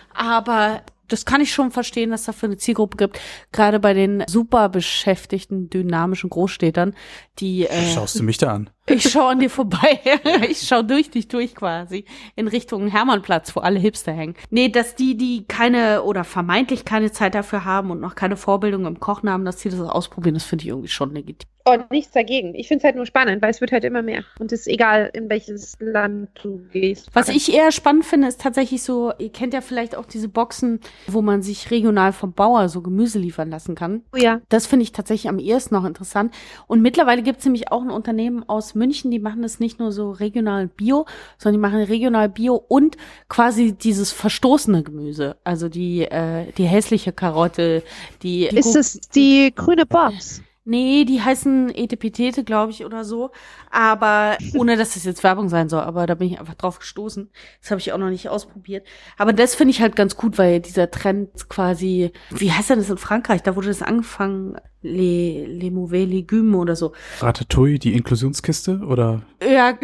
Aber das kann ich schon verstehen, dass es dafür eine Zielgruppe gibt, gerade bei den super beschäftigten, dynamischen Großstädtern, die äh, Schaust du mich da an? Ich schaue an dir vorbei. Ich schaue durch dich durch quasi in Richtung Hermannplatz, wo alle Hipster hängen. Nee, dass die, die keine oder vermeintlich keine Zeit dafür haben und noch keine Vorbildung im Kochen haben, dass die das ausprobieren, das finde ich irgendwie schon legitim. Und nichts dagegen. Ich finde es halt nur spannend, weil es wird halt immer mehr. Und es ist egal, in welches Land du gehst. Was ich eher spannend finde, ist tatsächlich so, ihr kennt ja vielleicht auch diese Boxen, wo man sich regional vom Bauer so Gemüse liefern lassen kann. Oh ja. Das finde ich tatsächlich am ehesten noch interessant. Und mittlerweile gibt es nämlich auch ein Unternehmen aus München, die machen das nicht nur so regional Bio, sondern die machen regional Bio und quasi dieses verstoßene Gemüse. Also die äh, die hässliche Karotte, die... die ist es die grüne Box? Nee, die heißen Etepetete, glaube ich, oder so. Aber ohne, dass das jetzt Werbung sein soll, aber da bin ich einfach drauf gestoßen. Das habe ich auch noch nicht ausprobiert. Aber das finde ich halt ganz gut, weil dieser Trend quasi, wie heißt denn das in Frankreich? Da wurde das angefangen, les, les mauvais légumes oder so. Ratatouille, die Inklusionskiste, oder? Ja.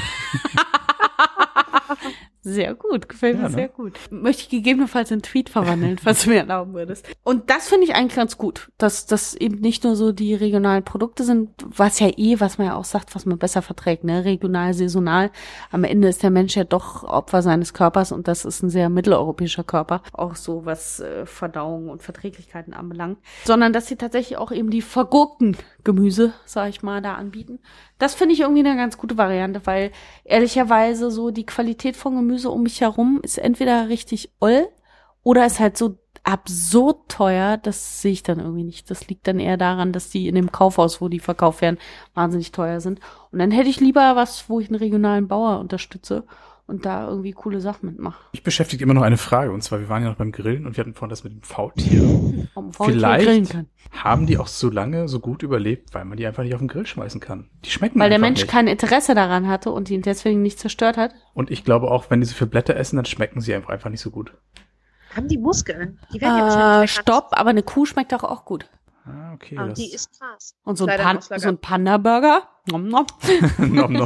Sehr gut, gefällt mir ja, ne? sehr gut. Möchte ich gegebenenfalls in Tweet verwandeln, falls du mir erlauben würdest. Und das finde ich eigentlich ganz gut, dass das eben nicht nur so die regionalen Produkte sind, was ja eh, was man ja auch sagt, was man besser verträgt, ne, regional, saisonal. Am Ende ist der Mensch ja doch Opfer seines Körpers und das ist ein sehr mitteleuropäischer Körper, auch so was äh, Verdauung und Verträglichkeiten anbelangt. Sondern dass sie tatsächlich auch eben die vergurkten Gemüse, sag ich mal, da anbieten. Das finde ich irgendwie eine ganz gute Variante, weil ehrlicherweise so die Qualität von Gemüse um mich herum ist entweder richtig oll oder ist halt so absurd teuer, das sehe ich dann irgendwie nicht. Das liegt dann eher daran, dass die in dem Kaufhaus, wo die verkauft werden, wahnsinnig teuer sind. Und dann hätte ich lieber was, wo ich einen regionalen Bauer unterstütze. und da irgendwie coole Sachen mitmache. Mich beschäftigt immer noch eine Frage, und zwar, wir waren ja noch beim Grillen und wir hatten vorhin das mit dem Faultier. Ob ein Faultier Vielleicht grillen kann. haben die auch so lange so gut überlebt, weil man die einfach nicht auf den Grill schmeißen kann. Die schmecken Weil der einfach Mensch nicht. kein Interesse daran hatte und ihn deswegen nicht zerstört hat. Und ich glaube auch, wenn die so viel Blätter essen, dann schmecken sie einfach, einfach nicht so gut. Haben die Muskeln? Die werden ja wahrscheinlich Äh, lecker. stopp, aber eine Kuh schmeckt doch auch gut. Ah, okay. Ah, das die ist krass. Und so ein, Leider Pan Auslager. so ein Panda-Burger. Nom, nom. nom, nom.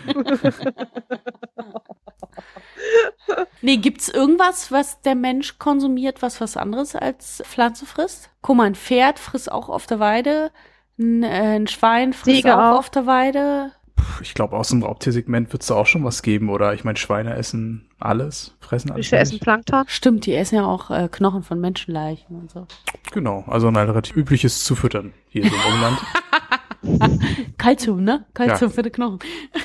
Nee, gibt's irgendwas, was der Mensch konsumiert, was was anderes als Pflanze frisst? Guck mal, ein Pferd frisst auch auf der Weide, ein, äh, ein Schwein frisst Ziege auch, auch. auf der Weide. Ich glaube, aus dem Raubtiersegment wird es da auch schon was geben, oder? Ich meine, Schweine essen alles, fressen alles. Fische essen durch. Plankton. Stimmt, die essen ja auch äh, Knochen von Menschenleichen und so. Genau, also ein relativ übliches zu füttern hier so im Umland. Kalzium, ne? Kalzium Ja. für die Knochen.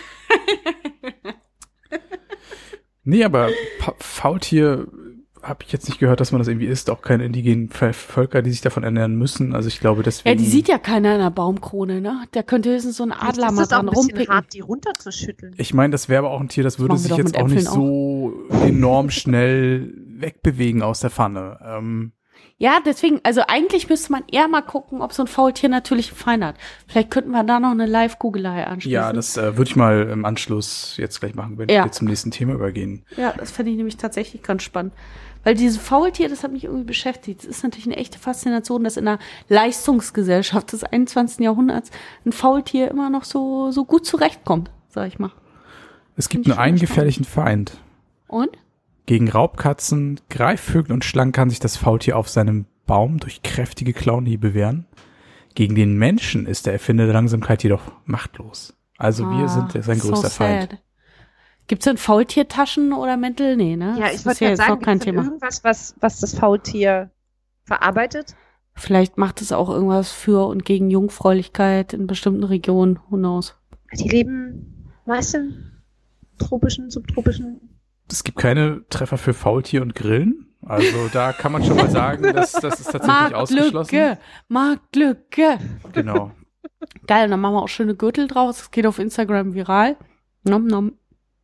Nee, aber Pa- Faultier habe ich jetzt nicht gehört, dass man das irgendwie isst. Auch keine indigenen Ver- Völker, die sich davon ernähren müssen. Also ich glaube, deswegen... Ja, die sieht ja keiner in der Baumkrone, ne? Der könnte höchstens so ein Adler Das mal ist auch dran ein bisschen rumpicken. hart, die runterzuschütteln. Ich meine, das wäre aber auch ein Tier, das würde machen wir sich doch jetzt mit auch nicht Äpfeln so enorm schnell wegbewegen aus der Pfanne. Ähm, Ja, deswegen, also eigentlich müsste man eher mal gucken, ob so ein Faultier natürlich einen Feind hat. Vielleicht könnten wir da noch eine Live-Googelei anschließen. ja, das äh, würde ich mal im Anschluss jetzt gleich machen, wenn Ja. wir zum nächsten Thema übergehen. Ja, das fände ich nämlich tatsächlich ganz spannend. Weil dieses Faultier, das hat mich irgendwie beschäftigt. Es ist natürlich eine echte Faszination, dass in der Leistungsgesellschaft des einundzwanzigsten Jahrhunderts ein Faultier immer noch so, so gut zurechtkommt, sag ich mal. Es gibt Find ich nur schon einen spannend. gefährlichen Feind. Und? Gegen Raubkatzen, Greifvögel und Schlangen kann sich das Faultier auf seinem Baum durch kräftige Klauenhiebe wehren. Gegen den Menschen ist der Erfinder der Langsamkeit jedoch machtlos. Also wir Ah, sind sein so größter Feind. sad. Gibt's denn Faultiertaschen oder Mäntel? Nee, ne? Ja, Das ich ist wollte ja gerade jetzt sagen, noch kein gibt's denn Thema. irgendwas, was, was das Faultier verarbeitet? Vielleicht macht es auch irgendwas für und gegen Jungfräulichkeit in bestimmten Regionen. Who knows? Die leben meist in tropischen, subtropischen. Es gibt keine Treffer für Faultier und Grillen. Also da kann man schon mal sagen, dass das ist tatsächlich ausgeschlossen. Marktlücke! Marktlücke! Genau. Geil, und dann machen wir auch schöne Gürtel draus. Das geht auf Instagram viral. Nom, nom.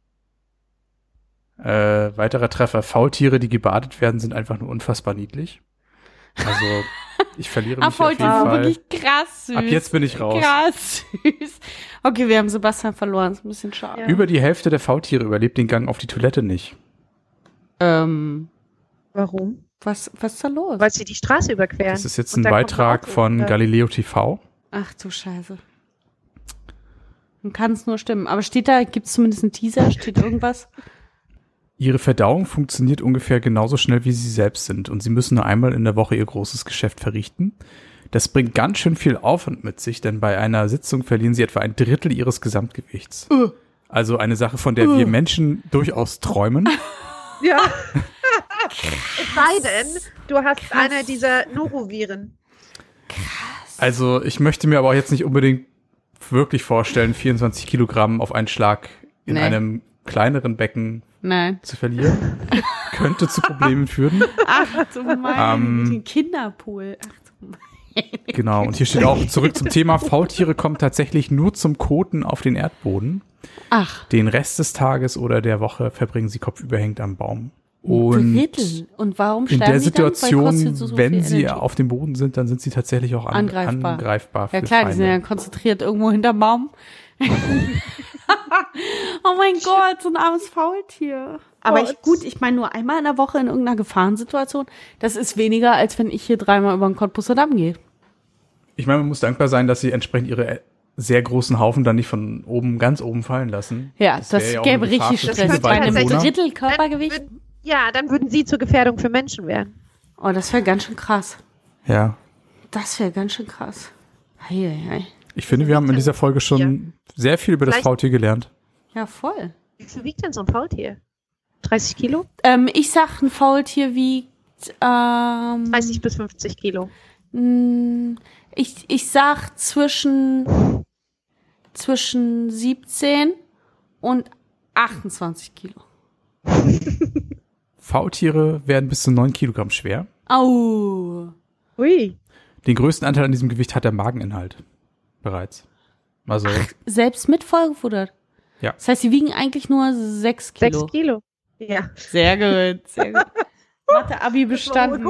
Äh, weiterer Treffer. Faultiere, die gebadet werden, sind einfach nur unfassbar niedlich. Also ich verliere mich Ah, auf jeden Faultiere sind Fall. wirklich krass süß. Ab jetzt bin ich raus. Krass süß. Okay, wir haben Sebastian verloren. Ist ein bisschen schade. Ja. Über die Hälfte der Faultiere überlebt den Gang auf die Toilette nicht. Ähm, Warum? was, was ist da los? Weil sie die Straße überqueren. Das ist jetzt Und ein da kommt Beitrag Auto. von Ja. Galileo T V. Ach du Scheiße. Dann kann es nur stimmen. Aber steht da, gibt es zumindest einen Teaser? Steht irgendwas? Ihre Verdauung funktioniert ungefähr genauso schnell, wie sie selbst sind. Und sie müssen nur einmal in der Woche ihr großes Geschäft verrichten. Das bringt ganz schön viel Aufwand mit sich, denn bei einer Sitzung verlieren sie etwa ein Drittel ihres Gesamtgewichts. Uh. Also eine Sache, von der Uh. wir Menschen durchaus träumen. Ja. Es sei denn, du hast eine dieser Noroviren. Also ich möchte mir aber auch jetzt nicht unbedingt wirklich vorstellen, vierundzwanzig Kilogramm auf einen Schlag in Nee. einem kleineren Becken Nein. zu verlieren. Könnte zu Problemen führen. Ach du meine, Ähm. den Kinderpool. Ach du meine. Genau, und hier steht auch zurück zum Thema, Faultiere kommen tatsächlich nur zum Koten auf den Erdboden. Ach, Den Rest des Tages oder der Woche verbringen sie kopfüberhängend am Baum. Und Drittel. Und warum in sterben der die dann? Weil Situation, kostet so, so wenn viel sie Energy. auf dem Boden sind, dann sind sie tatsächlich auch an, Angreifbar. angreifbar für Ja klar, die sind ja Feinde. konzentriert irgendwo hinterm Baum. Oh mein Gott, so ein armes Faultier. Aber ich, gut, ich meine nur einmal in der Woche in irgendeiner Gefahrensituation, das ist weniger, als wenn ich hier dreimal über den Cottbuser Damm gehe. Ich meine, man muss dankbar sein, dass sie entsprechend ihre sehr großen Haufen dann nicht von oben, ganz oben fallen lassen. Ja, das, wäre ja auch gäbe eine Gefahr richtig für Stress. viele Bei einem Waldbewohner. Drittel Körpergewicht. Dann würden, ja, dann würden sie zur Gefährdung für Menschen werden. Oh, das wäre ganz schön krass. Ja. Das wäre ganz schön krass. Hei, hei, hei. Ich finde, wir haben in dieser Folge schon sehr viel über das Vielleicht- Faultier gelernt. Ja, voll. Wie viel wiegt denn so ein Faultier? dreißig Kilo? Ähm, ich sag, ein Faultier wiegt, ähm, dreißig bis fünfzig Kilo. mh, ich, ich sag zwischen, zwischen siebzehn und achtundzwanzig Kilo. Faultiere werden bis zu neun Kilogramm schwer. Au. Ui. Den größten Anteil an diesem Gewicht hat der Mageninhalt bereits. Also Selbst mit vollgefuttert. Ja. Das heißt, sie wiegen eigentlich nur sechs Kilo. Sechs Kilo. Ja. Sehr gut, sehr gut. Mathe-Abi bestanden.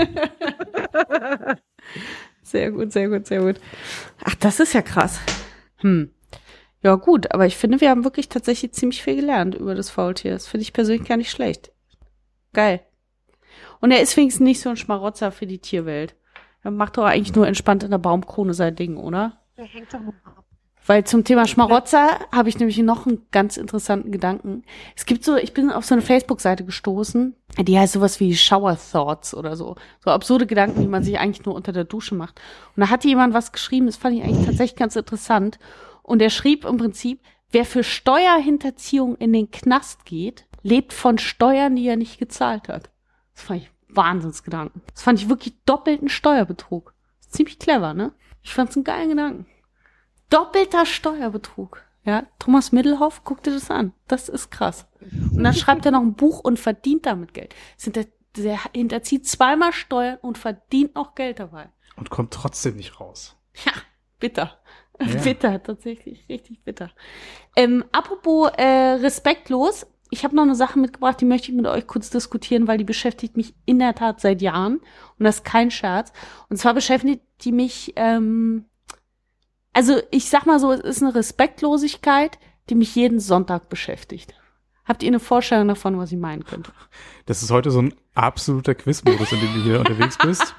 Sehr gut, sehr gut, sehr gut. Ach, das ist ja krass. Hm. Ja gut, aber ich finde, wir haben wirklich tatsächlich ziemlich viel gelernt über das Faultier. Das finde ich persönlich gar nicht schlecht. Geil. Und er ist wenigstens nicht so ein Schmarotzer für die Tierwelt. Er macht doch eigentlich nur entspannt in der Baumkrone sein Ding, oder? Der hängt doch noch ab. Weil zum Thema Schmarotzer habe ich nämlich noch einen ganz interessanten Gedanken. Es gibt so, ich bin auf so eine Facebook-Seite gestoßen, die heißt sowas wie Shower Thoughts oder so. So absurde Gedanken, die man sich eigentlich nur unter der Dusche macht. Und da hatte jemand was geschrieben, das fand ich eigentlich tatsächlich ganz interessant. Und er schrieb im Prinzip, wer für Steuerhinterziehung in den Knast geht, lebt von Steuern, die er nicht gezahlt hat. Das fand ich Wahnsinnsgedanken. Das fand ich wirklich doppelten Steuerbetrug. Ziemlich clever, ne? Ich fand's einen geilen Gedanken. Doppelter Steuerbetrug. Ja, Thomas Middelhoff, guck dir das an. Das ist krass. Und dann schreibt er noch ein Buch und verdient damit Geld. Der, der hinterzieht zweimal Steuern und verdient noch Geld dabei. Und kommt trotzdem nicht raus. Ja, bitter. Ja. Bitter, tatsächlich. Richtig bitter. Ähm, apropos äh, respektlos. Ich habe noch eine Sache mitgebracht, die möchte ich mit euch kurz diskutieren, weil die beschäftigt mich in der Tat seit Jahren. Und das ist kein Scherz. Und zwar beschäftigt die mich... Ähm, Also ich sag mal so, es ist eine Respektlosigkeit, die mich jeden Sonntag beschäftigt. Habt ihr eine Vorstellung davon, was ich meinen könnte? Das ist heute so ein absoluter Quizmodus, in dem du hier unterwegs bist.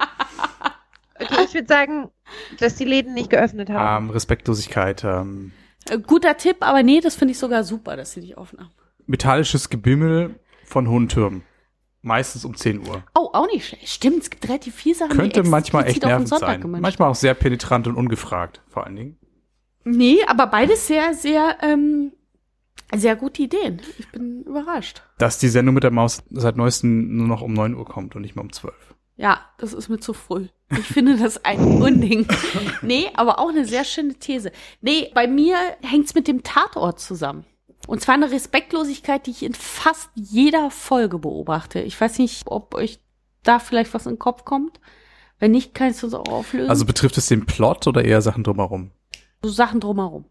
Okay, ich würde sagen, dass die Läden nicht geöffnet haben. Ähm, Respektlosigkeit. Ähm, Äh, guter Tipp, aber nee, das finde ich sogar super, dass sie dich offen haben. metallisches Gebimmel von hohen Türmen. Meistens um zehn Uhr. Oh, auch nicht schlecht. Stimmt, es gibt relativ viele Sachen, Könnte die manchmal echt explizit auf den nervend Sonntag sein. gemünzt. Manchmal auch sehr penetrant und ungefragt, vor allen Dingen. Nee, aber beides sehr, sehr, ähm, sehr gute Ideen. Ich bin überrascht. Dass die Sendung mit der Maus seit neuestem nur noch um neun Uhr kommt und nicht mehr um zwölf. Ja, das ist mir zu früh. Ich finde das ein Unding. Nee, aber auch eine sehr schöne These. Nee, bei mir hängt's mit dem Tatort zusammen. Und zwar eine Respektlosigkeit, die ich in fast jeder Folge beobachte. Ich weiß nicht, ob euch da vielleicht was in den Kopf kommt. Wenn nicht, kannst du es auch auflösen. Also betrifft es den Plot oder eher Sachen drumherum? So Sachen drumherum.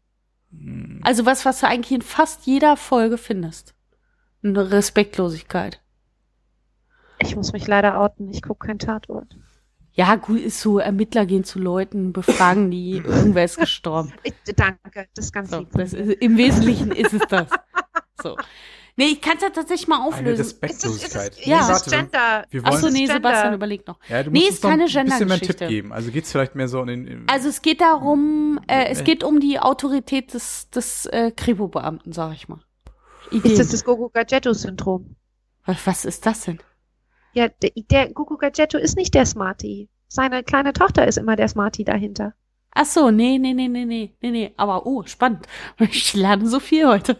Also was, was du eigentlich in fast jeder Folge findest. Eine Respektlosigkeit. Ich muss mich leider outen, ich gucke keinen Tatort. Ja, gut, ist so, Ermittler gehen zu Leuten, befragen die, irgendwer ist gestorben. Ich, danke, das ist ganz So, lieb. das ist, im Wesentlichen ist es das. So. Nee, ich kann es ja tatsächlich mal Eine auflösen. Respektlosigkeit. Ist es, ist es, Ja. ist es Warte, Gender? wir Ach wollen- so, nee, Gender. Sebastian überlegt noch. Ja, du Nee, musst ist uns noch keine ein bisschen mehr einen Tipp Gender-Geschichte. geben. Also geht's vielleicht mehr so in den... in- Also es geht darum, äh, es geht um die Autorität des, des äh, Kripo-Beamten, sag ich mal. Ideen. Ist das das Gogo-Gadgetto-Syndrom? was, was ist das denn? Ja, der, der Gogo-Gadgetto ist nicht der Smarty. Seine kleine Tochter ist immer der Smarty dahinter. Ach so, nee, nee, nee, nee, nee, nee, nee. Aber, oh, spannend. Ich lerne so viel heute.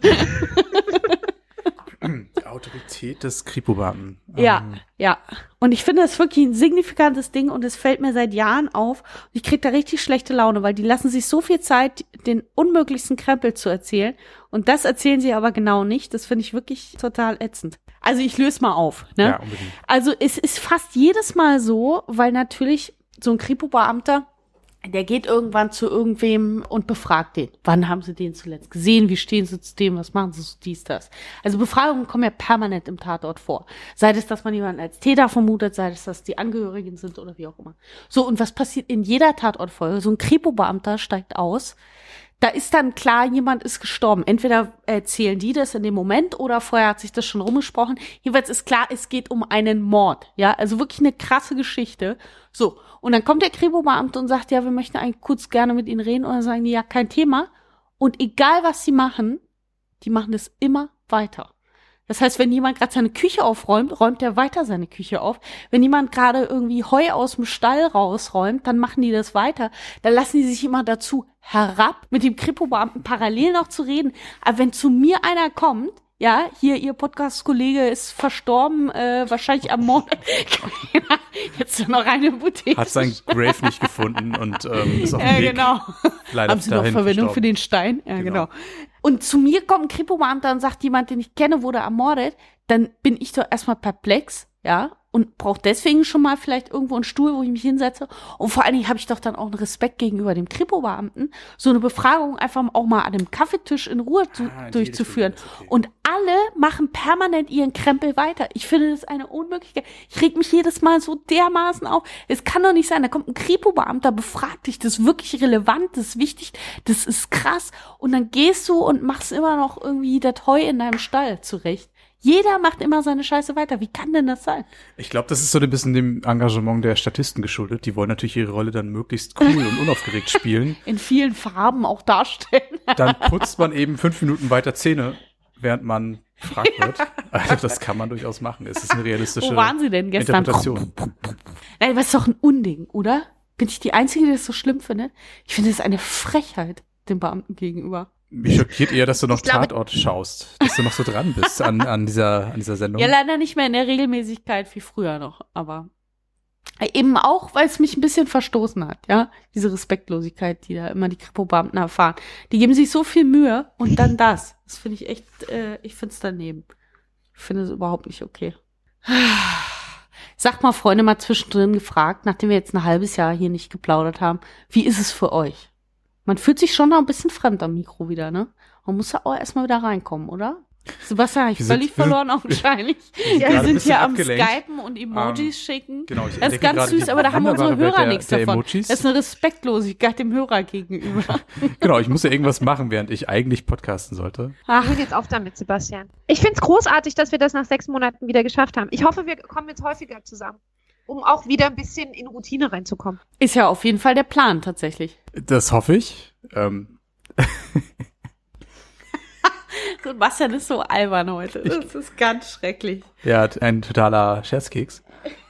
Die Autorität des Kripo-Beamten. Ja, Ähm, ja. Und ich finde das wirklich ein signifikantes Ding und es fällt mir seit Jahren auf. Und ich kriege da richtig schlechte Laune, weil die lassen sich so viel Zeit, den unmöglichsten Krempel zu erzählen. Und das erzählen sie aber genau nicht. Das finde ich wirklich total ätzend. Also ich löse mal auf. Ne? Ja, unbedingt. Also es ist fast jedes Mal so, weil natürlich so ein Kripo-Beamter, der geht irgendwann zu irgendwem und befragt den. Wann haben sie den zuletzt gesehen? Wie stehen sie zu dem? Was machen sie so dies, das? Also Befragungen kommen ja permanent im Tatort vor. Sei es, dass man jemanden als Täter vermutet, sei es, dass die Angehörigen sind oder wie auch immer. So, und was passiert in jeder Tatortfolge? So ein Kripo-Beamter steigt aus. Da ist dann klar, jemand ist gestorben. Entweder erzählen die das in dem Moment oder vorher hat sich das schon rumgesprochen. Jedenfalls ist klar, es geht um einen Mord. Ja, also wirklich eine krasse Geschichte. So, und dann kommt der Kripo-Beamte und sagt, ja, wir möchten eigentlich kurz gerne mit Ihnen reden. Und dann sagen die, ja, kein Thema. Und egal, was sie machen, die machen das immer weiter. Das heißt, wenn jemand gerade seine Küche aufräumt, räumt er weiter seine Küche auf. Wenn jemand gerade irgendwie Heu aus dem Stall rausräumt, dann machen die das weiter. Dann lassen die sich immer dazu herab, mit dem Kripo-Beamten parallel noch zu reden. Aber wenn zu mir einer kommt, ja, hier, Ihr Podcast-Kollege ist verstorben, äh, wahrscheinlich am Morgen. Jetzt noch eine Hypothese. Hat sein Grave nicht gefunden und ähm, ist auf dem Ja, Weg. genau. Leider Haben Sie noch dahin Verwendung verstorben. für den Stein? Ja, Genau. genau. Und zu mir kommt ein Kripo-Beamter und sagt, jemand, den ich kenne, wurde ermordet. Dann bin ich doch erstmal perplex, ja. und brauche deswegen schon mal vielleicht irgendwo einen Stuhl, wo ich mich hinsetze. Und vor allen Dingen habe ich doch dann auch einen Respekt gegenüber dem Kripo-Beamten, so eine Befragung einfach auch mal an dem Kaffeetisch in Ruhe zu, Ah, in durchzuführen. Richtung, okay. Und alle machen permanent ihren Krempel weiter. Ich finde das eine Unmöglichkeit. Ich reg mich jedes Mal so dermaßen auf. Es kann doch nicht sein, da kommt ein Kripo-Beamter, befragt dich, das ist wirklich relevant, das ist wichtig, das ist krass. Und dann gehst du und machst immer noch irgendwie das Heu in deinem Stall zurecht. Jeder macht immer seine Scheiße weiter. Wie kann denn das sein? Ich glaube, das ist so ein bisschen dem Engagement der Statisten geschuldet. Die wollen natürlich ihre Rolle dann möglichst cool und unaufgeregt spielen. In vielen Farben auch darstellen. Dann putzt man eben fünf Minuten weiter Zähne, während man gefragt wird. Also das kann man durchaus machen. Es ist eine realistische Wo waren Sie denn gestern? Interpretation. Nein, das ist doch ein Unding, oder? Bin ich die Einzige, die das so schlimm findet? Ich finde, das ist eine Frechheit dem Beamten gegenüber. Mich schockiert eher, dass du noch Ich glaube- Tatort schaust, dass du noch so dran bist an, an, dieser, an dieser Sendung. Ja, leider nicht mehr in der Regelmäßigkeit wie früher noch, aber eben auch, weil es mich ein bisschen verstoßen hat, ja, diese Respektlosigkeit, die da immer die Kripo-Beamten erfahren. Die geben sich so viel Mühe und dann das. Das finde ich echt, äh, ich finde es daneben. Ich finde es überhaupt nicht okay. Sag mal, Freunde, mal zwischendrin gefragt, nachdem wir jetzt ein halbes Jahr hier nicht geplaudert haben, wie ist es für euch? Man fühlt sich schon noch ein bisschen fremd am Mikro wieder, ne? Man muss ja auch erstmal wieder reinkommen, oder? Sebastian, hab ich Wir sind- völlig wir sind- verloren augenscheinlich. sind Wir gerade ein sind bisschen hier am abgelenkt. Skypen und Emojis Ähm, schicken. Genau, ich Das ist entdecke ganz gerade süß, die aber da haben unsere wunderbare Welt Hörer der- nichts der davon. Emojis. Das ist eine Respektlosigkeit dem Hörer gegenüber. Genau, ich muss ja irgendwas machen, während ich eigentlich podcasten sollte. Ach, Hör jetzt auf damit, Sebastian. Ich finde es großartig, dass wir das nach sechs Monaten wieder geschafft haben. Ich hoffe, wir kommen jetzt häufiger zusammen, um auch wieder ein bisschen in Routine reinzukommen. ist ja auf jeden Fall der Plan tatsächlich. Das hoffe ich. Ähm, Sebastian ist so albern heute. Das ist ganz schrecklich. ja, ein totaler Scherzkeks.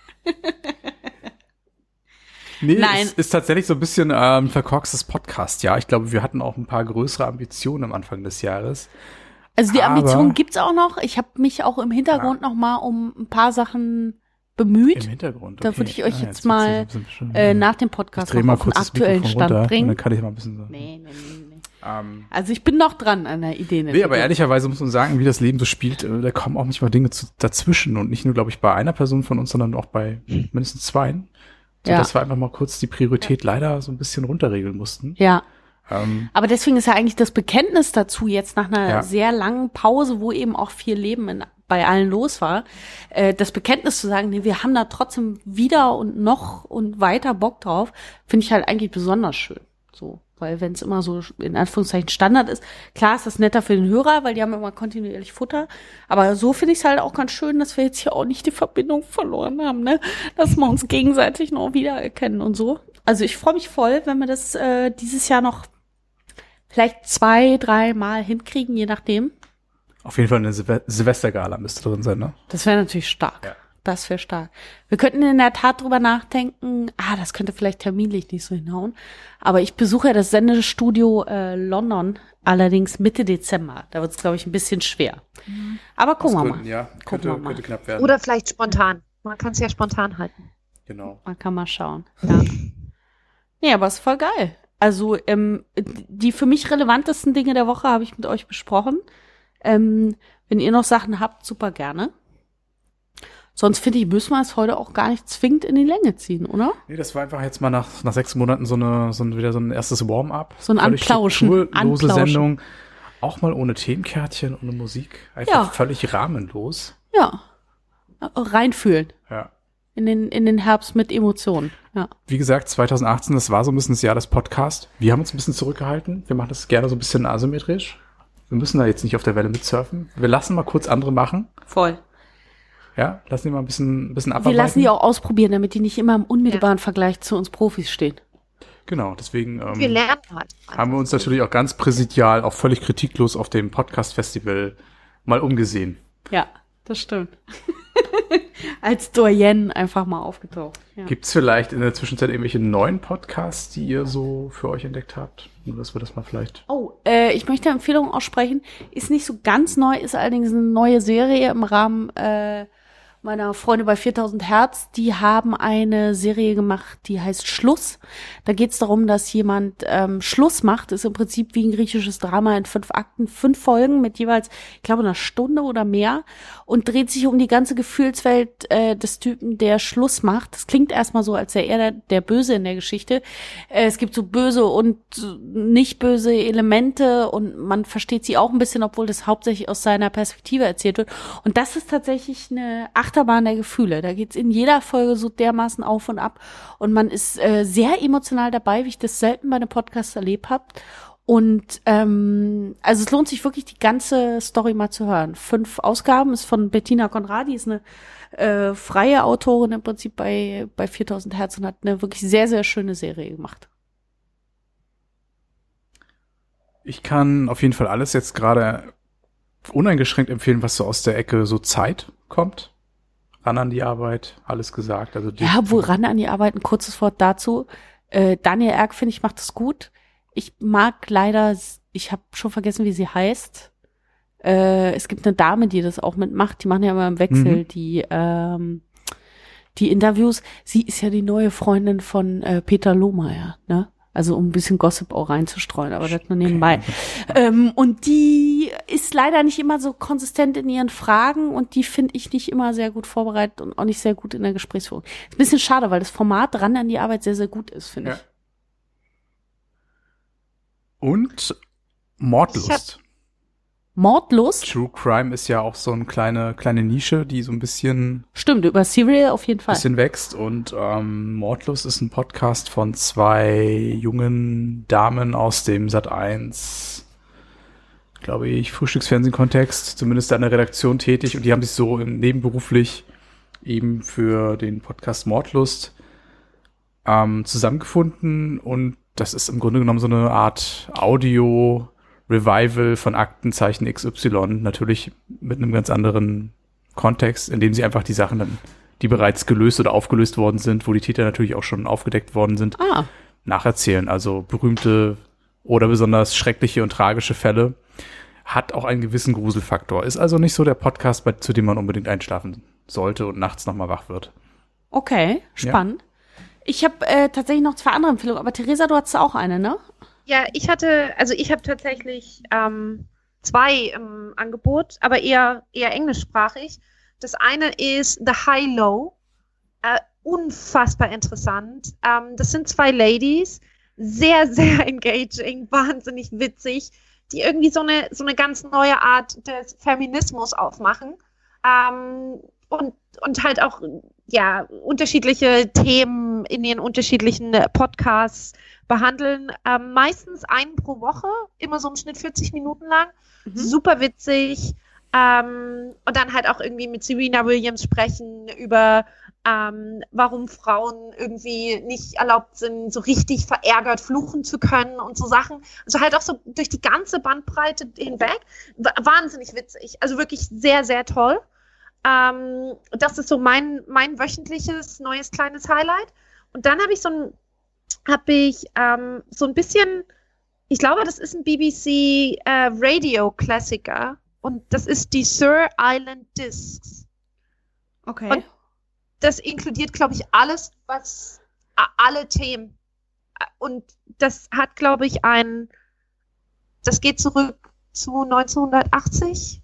Nee, Nein. es ist tatsächlich so ein bisschen ähm, verkorkstes Podcast, ja. Ich glaube, wir hatten auch ein paar größere Ambitionen am Anfang des Jahres. Also die Aber- Ambition gibt's auch noch. Ich habe mich auch im Hintergrund noch mal um ein paar Sachen bemüht. Im Hintergrund, Da okay. würde ich euch Ah, jetzt wird's mal, hier so ein bisschen schön. Äh, nach dem Ich Podcast dreh noch mal auf den kurz das aktuellen Mikrofon Stand runter und bringen. dann kann ich mal ein bisschen so. Nee, nee, nee, nee. Ähm, Also ich bin noch dran an der Idee. nee, aber ehrlicherweise muss man sagen, wie das Leben so spielt, äh, da kommen auch manchmal Dinge zu, dazwischen und nicht nur, glaube ich, bei einer Person von uns, sondern auch bei mindestens zweien. So, Ja. dass wir einfach mal kurz die Priorität leider so ein bisschen runterregeln mussten. Ja, Ähm, aber deswegen ist ja eigentlich das Bekenntnis dazu jetzt nach einer Ja. sehr langen Pause, wo eben auch viel Leben in, bei allen los war, äh, das Bekenntnis zu sagen, nee, wir haben da trotzdem wieder und noch und weiter Bock drauf, finde ich halt eigentlich besonders schön. So, weil wenn es immer so in Anführungszeichen Standard ist, klar ist das netter für den Hörer, weil die haben immer kontinuierlich Futter, aber so finde ich es halt auch ganz schön, dass wir jetzt hier auch nicht die Verbindung verloren haben, ne, dass wir uns gegenseitig noch wiedererkennen und so. Also ich freue mich voll, wenn wir das äh, dieses Jahr noch vielleicht zwei, drei Mal hinkriegen, je nachdem. auf jeden Fall eine Silve Silvestergala müsste drin sein, ne? Das wäre natürlich stark. Ja. Das wäre stark. Wir könnten in der Tat drüber nachdenken, ah, das könnte vielleicht terminlich nicht so hinhauen, aber ich besuche ja das Sendestudio äh, London, allerdings Mitte Dezember. Da wird es, glaube ich, ein bisschen schwer. Aber gucken wir mal. Ja, Gucken könnte, wir mal. könnte knapp werden. Oder vielleicht spontan. Man kann es ja spontan halten. Genau. Man kann mal schauen. Ja. Nee, aber es ist voll geil. Also ähm, die für mich relevantesten Dinge der Woche habe ich mit euch besprochen. Ähm, wenn ihr noch Sachen habt, super gerne. Sonst finde ich, müssen wir es heute auch gar nicht zwingend in die Länge ziehen, oder? Nee, das war einfach jetzt mal nach, nach sechs Monaten so eine, so ein, wieder so ein erstes Warm-up. So ein Völlig Anplauschen. strukturlose Anplauschen. Sendung. Auch mal ohne Themenkärtchen, ohne Musik. Einfach Ja. völlig rahmenlos. Ja. Reinfühlen Ja. in den, in den Herbst mit Emotionen. Ja. Wie gesagt, zwanzig achtzehn, das war so ein bisschen das Jahr des Podcasts. Wir haben uns ein bisschen zurückgehalten. Wir machen das gerne so ein bisschen asymmetrisch. Wir müssen da jetzt nicht auf der Welle mitsurfen. Wir lassen mal kurz andere machen. Voll. Ja, lassen die mal ein bisschen, ein bisschen Wir abarbeiten. lassen die auch ausprobieren, damit die nicht immer im unmittelbaren Vergleich zu uns Profis stehen. Genau, deswegen Wir ähm, lernen halt. haben wir uns natürlich auch ganz präsidial, auch völlig kritiklos auf dem Podcast-Festival mal umgesehen. Ja, das stimmt. Als Doyen einfach mal aufgetaucht. Ja. Gibt's vielleicht in der Zwischenzeit irgendwelche neuen Podcasts, die ihr so für euch entdeckt habt? Nur, dass wir das mal vielleicht... Oh, äh, ich möchte Empfehlungen aussprechen. Ist nicht so ganz neu, ist allerdings eine neue Serie im Rahmen äh, meiner Freunde bei viertausend Hertz, die haben eine Serie gemacht, die heißt Schluss. Da geht es darum, dass jemand ähm, Schluss macht, ist im Prinzip wie ein griechisches Drama in fünf Akten, fünf Folgen mit jeweils, ich glaube, einer Stunde oder mehr und dreht sich um die ganze Gefühlswelt äh, des Typen, der Schluss macht. Das klingt erstmal so, als wäre er der, der Böse in der Geschichte. Äh, es gibt so böse und nicht böse Elemente und man versteht sie auch ein bisschen, obwohl das hauptsächlich aus seiner Perspektive erzählt wird. Und das ist tatsächlich eine Achterbahn der Gefühle. Da geht's in jeder Folge so dermaßen auf und ab. Und man ist äh, sehr emotional dabei, wie ich das selten bei einem Podcast erlebt habe. Und ähm, also es lohnt sich wirklich, die ganze Story mal zu hören. Fünf Ausgaben, ist von Bettina Conradi, ist eine äh, freie Autorin im Prinzip bei, bei viertausend Hertz und hat eine wirklich sehr, sehr schöne Serie gemacht. Ich kann auf jeden Fall alles jetzt gerade uneingeschränkt empfehlen, was so aus der Ecke so Zeit kommt. Ran an die Arbeit, alles gesagt. Also die, ja, wohl ran an die Arbeit, ein kurzes Wort dazu. Äh, Daniel Erck, finde ich, macht das gut. Ich mag leider, ich habe schon vergessen, wie sie heißt. Äh, es gibt eine Dame, die das auch mitmacht. Die machen ja immer im Wechsel mhm. die ähm, die Interviews. Sie ist ja die neue Freundin von äh, Peter Lohmeier, ne? Also um ein bisschen Gossip auch reinzustreuen, aber das nur nebenbei. Okay. Ähm, und die ist leider nicht immer so konsistent in ihren Fragen und die finde ich nicht immer sehr gut vorbereitet und auch nicht sehr gut in der Gesprächsführung. Ist ein bisschen schade, weil das Format ran an die Arbeit sehr, sehr gut ist, finde ja. ich. Und Mordlust. Mordlust? True Crime ist ja auch so eine kleine kleine Nische, die so ein bisschen stimmt, über Serial auf jeden Fall. bisschen wächst und ähm, Mordlust ist ein Podcast von zwei jungen Damen aus dem Sat eins, glaube ich, Frühstücksfernsehen-Kontext, zumindest an der Redaktion tätig und die haben sich so nebenberuflich eben für den Podcast Mordlust ähm, zusammengefunden und das ist im Grunde genommen so eine Art Audio Revival von Aktenzeichen X Y, natürlich mit einem ganz anderen Kontext, in dem sie einfach die Sachen dann, die bereits gelöst oder aufgelöst worden sind, wo die Täter natürlich auch schon aufgedeckt worden sind, ah. nacherzählen. Also berühmte oder besonders schreckliche und tragische Fälle. Hat auch einen gewissen Gruselfaktor. Ist also nicht so der Podcast, bei, zu dem man unbedingt einschlafen sollte und nachts nochmal wach wird. Okay, spannend. Ja. Ich habe äh, tatsächlich noch zwei andere Empfehlungen, aber Theresa, du hattest auch eine, ne? Ja, ich hatte, also ich habe tatsächlich ähm, zwei im Angebot, aber eher eher englischsprachig. Das eine ist The High Low, äh, unfassbar interessant. Ähm, das sind zwei Ladies, sehr, sehr engaging, wahnsinnig witzig, die irgendwie so eine so eine ganz neue Art des Feminismus aufmachen ähm, und und halt auch ja unterschiedliche Themen in ihren unterschiedlichen Podcasts behandeln, ähm, meistens einen pro Woche, immer so im Schnitt vierzig Minuten lang, mhm. super witzig ähm, und dann halt auch irgendwie mit Serena Williams sprechen über ähm, warum Frauen irgendwie nicht erlaubt sind, so richtig verärgert fluchen zu können und so Sachen, also halt auch so durch die ganze Bandbreite hinweg, w- wahnsinnig witzig, also wirklich sehr, sehr toll. Ähm, das ist so mein, mein wöchentliches neues kleines Highlight und dann habe ich so ein habe ich ähm, so ein bisschen, ich glaube, das ist ein B B C äh, Radio-Klassiker und das ist die Sir Island Discs. Okay. Und das inkludiert, glaube ich, alles, was, alle Themen. Und das hat, glaube ich, ein, das geht zurück zu neunzehnhundertachtzig.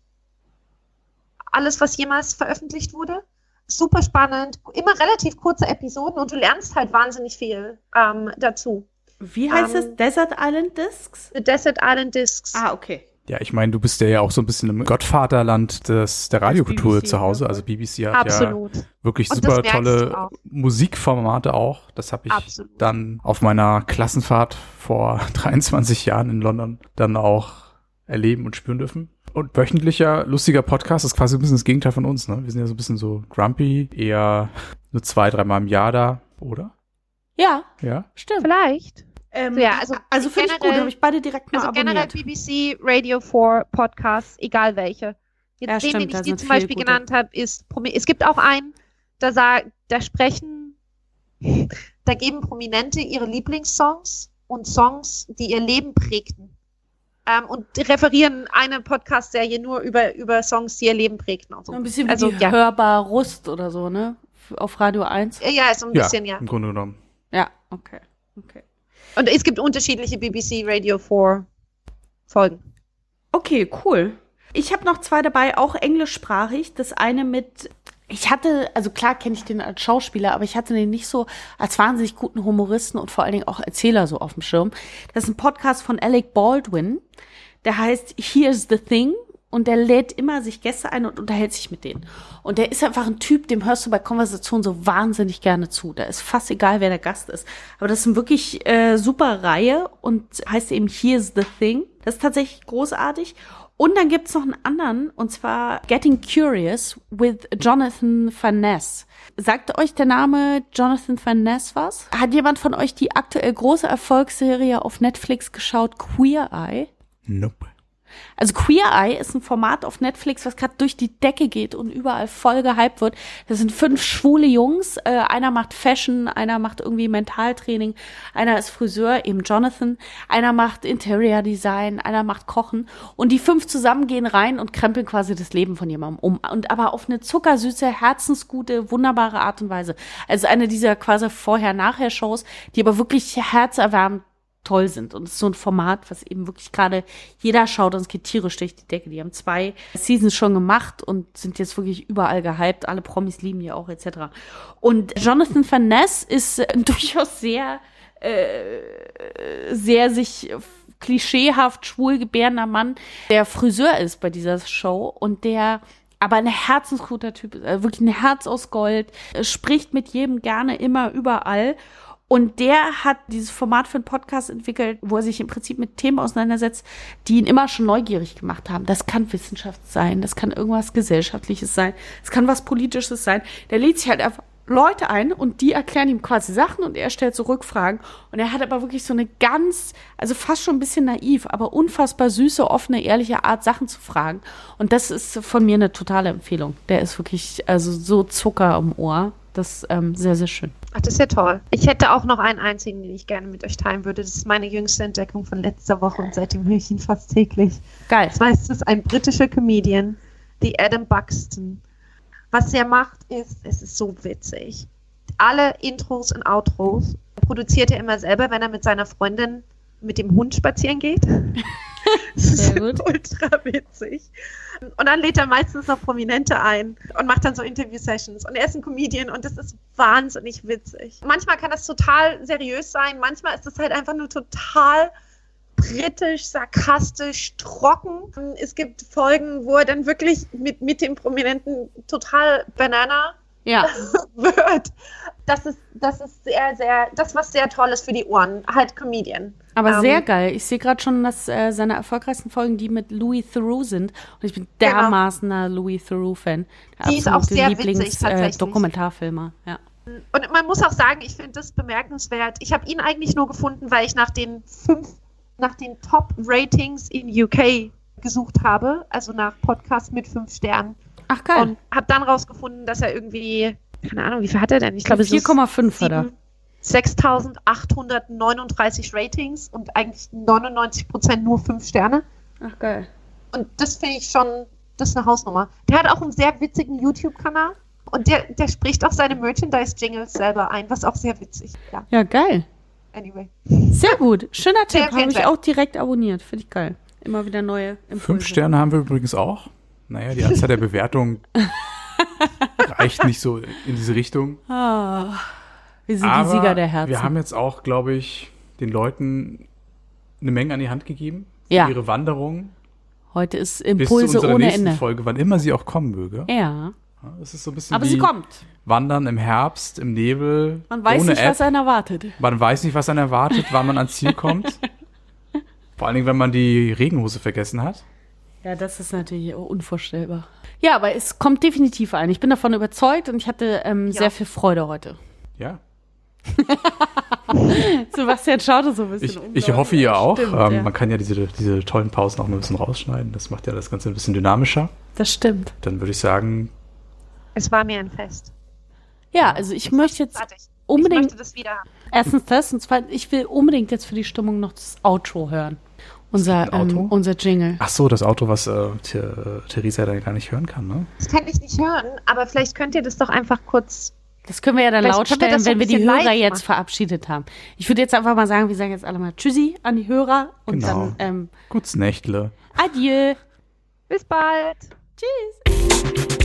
Alles, was jemals veröffentlicht wurde. Super spannend, immer relativ kurze Episoden und du lernst halt wahnsinnig viel ähm, dazu. Wie heißt ähm, es? Desert Island Discs? The Desert Island Discs. Ah, okay. Ja, ich meine, du bist ja auch so ein bisschen im Gottvaterland des, der Radiokultur B B C, zu Hause. ja. Also B B C hat Absolut. ja wirklich Und super das merkst du tolle auch. Musikformate auch. Das habe ich Absolut. dann auf meiner Klassenfahrt vor dreiundzwanzig Jahren in London dann auch erleben und spüren dürfen. Und wöchentlicher, lustiger Podcast ist quasi ein bisschen das Gegenteil von uns, ne? Wir sind ja so ein bisschen so grumpy, eher nur zwei, dreimal im Jahr da, oder? Ja, Ja? stimmt. Vielleicht. Ähm, Ja, also also finde ich gut, generell- habe ich beide direkt mal Also generell abonniert. B B C, Radio four Podcasts, egal welche. Jetzt Ja, den, stimmt, den da ich dir sind zum viele Beispiel gute. genannt habe, ist, Promi- es gibt auch einen, da, sag, da sprechen, da geben Prominente ihre Lieblingssongs und Songs, die ihr Leben prägten. ähm, und referieren eine Podcast-Serie nur über, über Songs, die ihr Leben prägten. Und so. Ein bisschen wie also, die ja. Hörbar Rust oder so, ne? Auf Radio eins. Ja, so ein bisschen, ja. Im Grunde genommen. Ja, okay. okay. Und es gibt unterschiedliche B B C Radio vier Folgen. Okay, cool. Ich habe noch zwei dabei, auch englischsprachig. Das eine mit, ich hatte, also klar kenne ich den als Schauspieler, aber ich hatte den nicht so als wahnsinnig guten Humoristen und vor allen Dingen auch Erzähler so auf dem Schirm. Das ist ein Podcast von Alec Baldwin. Der heißt Here's the Thing. Und der lädt immer sich Gäste ein und unterhält sich mit denen. Und der ist einfach ein Typ, dem hörst du bei Konversationen so wahnsinnig gerne zu. Da ist fast egal, wer der Gast ist. Aber das ist eine wirklich äh, super Reihe und heißt eben Here's the Thing. Das ist tatsächlich großartig. Und dann gibt's noch einen anderen, und zwar Getting Curious with Jonathan Van Ness. Sagt euch der Name Jonathan Van Ness was? Hat jemand von euch die aktuell große Erfolgsserie auf Netflix geschaut, Queer Eye? Nope. Also Queer Eye ist ein Format auf Netflix, was gerade durch die Decke geht und überall voll gehypt wird. Das sind fünf schwule Jungs. Äh, einer macht Fashion, einer macht irgendwie Mentaltraining, einer ist Friseur, eben Jonathan, einer macht Interior Design, einer macht Kochen. Und die fünf zusammen gehen rein und krempeln quasi das Leben von jemandem um. Und aber auf eine zuckersüße, herzensgute, wunderbare Art und Weise. Also eine dieser quasi Vorher-Nachher-Shows, die aber wirklich herzerwärmend toll sind. Und es ist so ein Format, was eben wirklich gerade jeder schaut und es geht tierisch durch die Decke. Die haben zwei Seasons schon gemacht und sind jetzt wirklich überall gehypt. Alle Promis lieben die auch, et cetera. Und Jonathan Van Ness ist ein durchaus sehr, äh, sehr sich klischeehaft schwul gebärender Mann, der Friseur ist bei dieser Show und der aber ein herzensguter Typ ist. Also wirklich ein Herz aus Gold, spricht mit jedem gerne, immer, überall. Und der hat dieses Format für einen Podcast entwickelt, wo er sich im Prinzip mit Themen auseinandersetzt, die ihn immer schon neugierig gemacht haben. Das kann Wissenschaft sein, das kann irgendwas Gesellschaftliches sein, das kann was Politisches sein. Der lädt sich halt einfach Leute ein und die erklären ihm quasi Sachen und er stellt so Rückfragen. Und er hat aber wirklich so eine ganz, also fast schon ein bisschen naiv, aber unfassbar süße, offene, ehrliche Art, Sachen zu fragen. Und das ist von mir eine totale Empfehlung. Der ist wirklich, also so Zucker im Ohr. Das ist ähm, sehr, sehr schön. Ach, das ist ja toll. Ich hätte auch noch einen einzigen, den ich gerne mit euch teilen würde. Das ist meine jüngste Entdeckung von letzter Woche und seitdem höre ich ihn fast täglich. Geil. Das heißt, es ist ein britischer Comedian, die Adam Buxton. Was er macht, ist, es ist so witzig. Alle Intros und Outros produziert er immer selber, wenn er mit seiner Freundin mit dem Hund spazieren geht. Das ist ultra witzig. Und dann lädt er meistens noch Prominente ein und macht dann so Interview-Sessions. Und er ist ein Comedian und das ist wahnsinnig witzig. Manchmal kann das total seriös sein, manchmal ist es halt einfach nur total britisch, sarkastisch, trocken. Es gibt Folgen, wo er dann wirklich mit, mit dem Prominenten total Banana ja. wird. Das ist, das ist sehr, sehr, das was sehr toll ist für die Ohren. Halt Comedian. Aber um, sehr geil. Ich sehe gerade schon, dass äh, seine erfolgreichsten Folgen die mit Louis Theroux sind. Und ich bin dermaßener genau. Louis Theroux-Fan. Der die ist auch sehr Lieblings, witzig, tatsächlich. Äh, Dokumentarfilmer, ja. Und man muss auch sagen, ich finde das bemerkenswert. Ich habe ihn eigentlich nur gefunden, weil ich nach den fünf, nach den Top-Ratings in U K gesucht habe. Also nach Podcasts mit fünf Sternen. Ach, geil. Und habe dann rausgefunden, dass er irgendwie, keine Ahnung, wie viel hat er denn? Ich glaube, vier Komma fünf hat er. sechstausendachthundertneununddreißig Ratings und eigentlich neunundneunzig Prozent nur fünf Sterne. Ach, geil. Und das finde ich schon, das ist eine Hausnummer. Der hat auch einen sehr witzigen YouTube-Kanal und der, der spricht auch seine Merchandise-Jingles selber ein, was auch sehr witzig ist. Ja, ja geil. Anyway. Sehr gut. Schöner Tipp, habe ich sehr. auch direkt abonniert. Finde ich geil. Immer wieder neue Impulse. Fünf Sterne haben wir übrigens auch. Naja, die Anzahl der Bewertungen reicht nicht so in diese Richtung. Ah, wir sind Aber die Sieger der Herzen. Wir haben jetzt auch, glaube ich, den Leuten eine Menge an die Hand gegeben für ja. ihre Wanderung. Heute ist Bis Impulse zu unserer ohne nächsten Ende. Folge, wann immer sie auch kommen möge. Ja. Das ist so ein bisschen Aber wie sie kommt. Wandern im Herbst, im Nebel, Man weiß ohne nicht, App. was einen erwartet. Man weiß nicht, was einen erwartet, wann man ans Ziel kommt. Vor allen Dingen, wenn man die Regenhose vergessen hat. Ja, das ist natürlich unvorstellbar. Ja, aber es kommt definitiv ein. Ich bin davon überzeugt und ich hatte ähm, Ja. sehr viel Freude heute. Ja. Sebastian schaute so ein bisschen Ich, um. ich hoffe, ihr auch. Stimmt, ähm, ja. Man kann ja diese, diese tollen Pausen auch noch ein bisschen rausschneiden. Das macht ja das Ganze ein bisschen dynamischer. Das stimmt. Dann würde ich sagen, Es war mir ein Fest. Ja, also ich möchte jetzt Fertig. Ich unbedingt, möchte das wieder haben. erstens das und zweitens, ich will unbedingt jetzt für die Stimmung noch das Outro hören. Unser, Auto? ähm, unser Jingle. Ach so, das Auto, was äh, Th- Theresa dann gar nicht hören kann, ne? Das kann ich nicht hören, aber vielleicht könnt ihr das doch einfach kurz. Das können wir ja dann Vielleicht laut können wir stellen, das so wenn ein wir die bisschen Hörer live jetzt machen. verabschiedet haben. Ich würde jetzt einfach mal sagen, wir sagen jetzt alle mal Tschüssi an die Hörer und Genau. dann ähm, Gut's Nächtle. Adieu. Bis bald. Tschüss.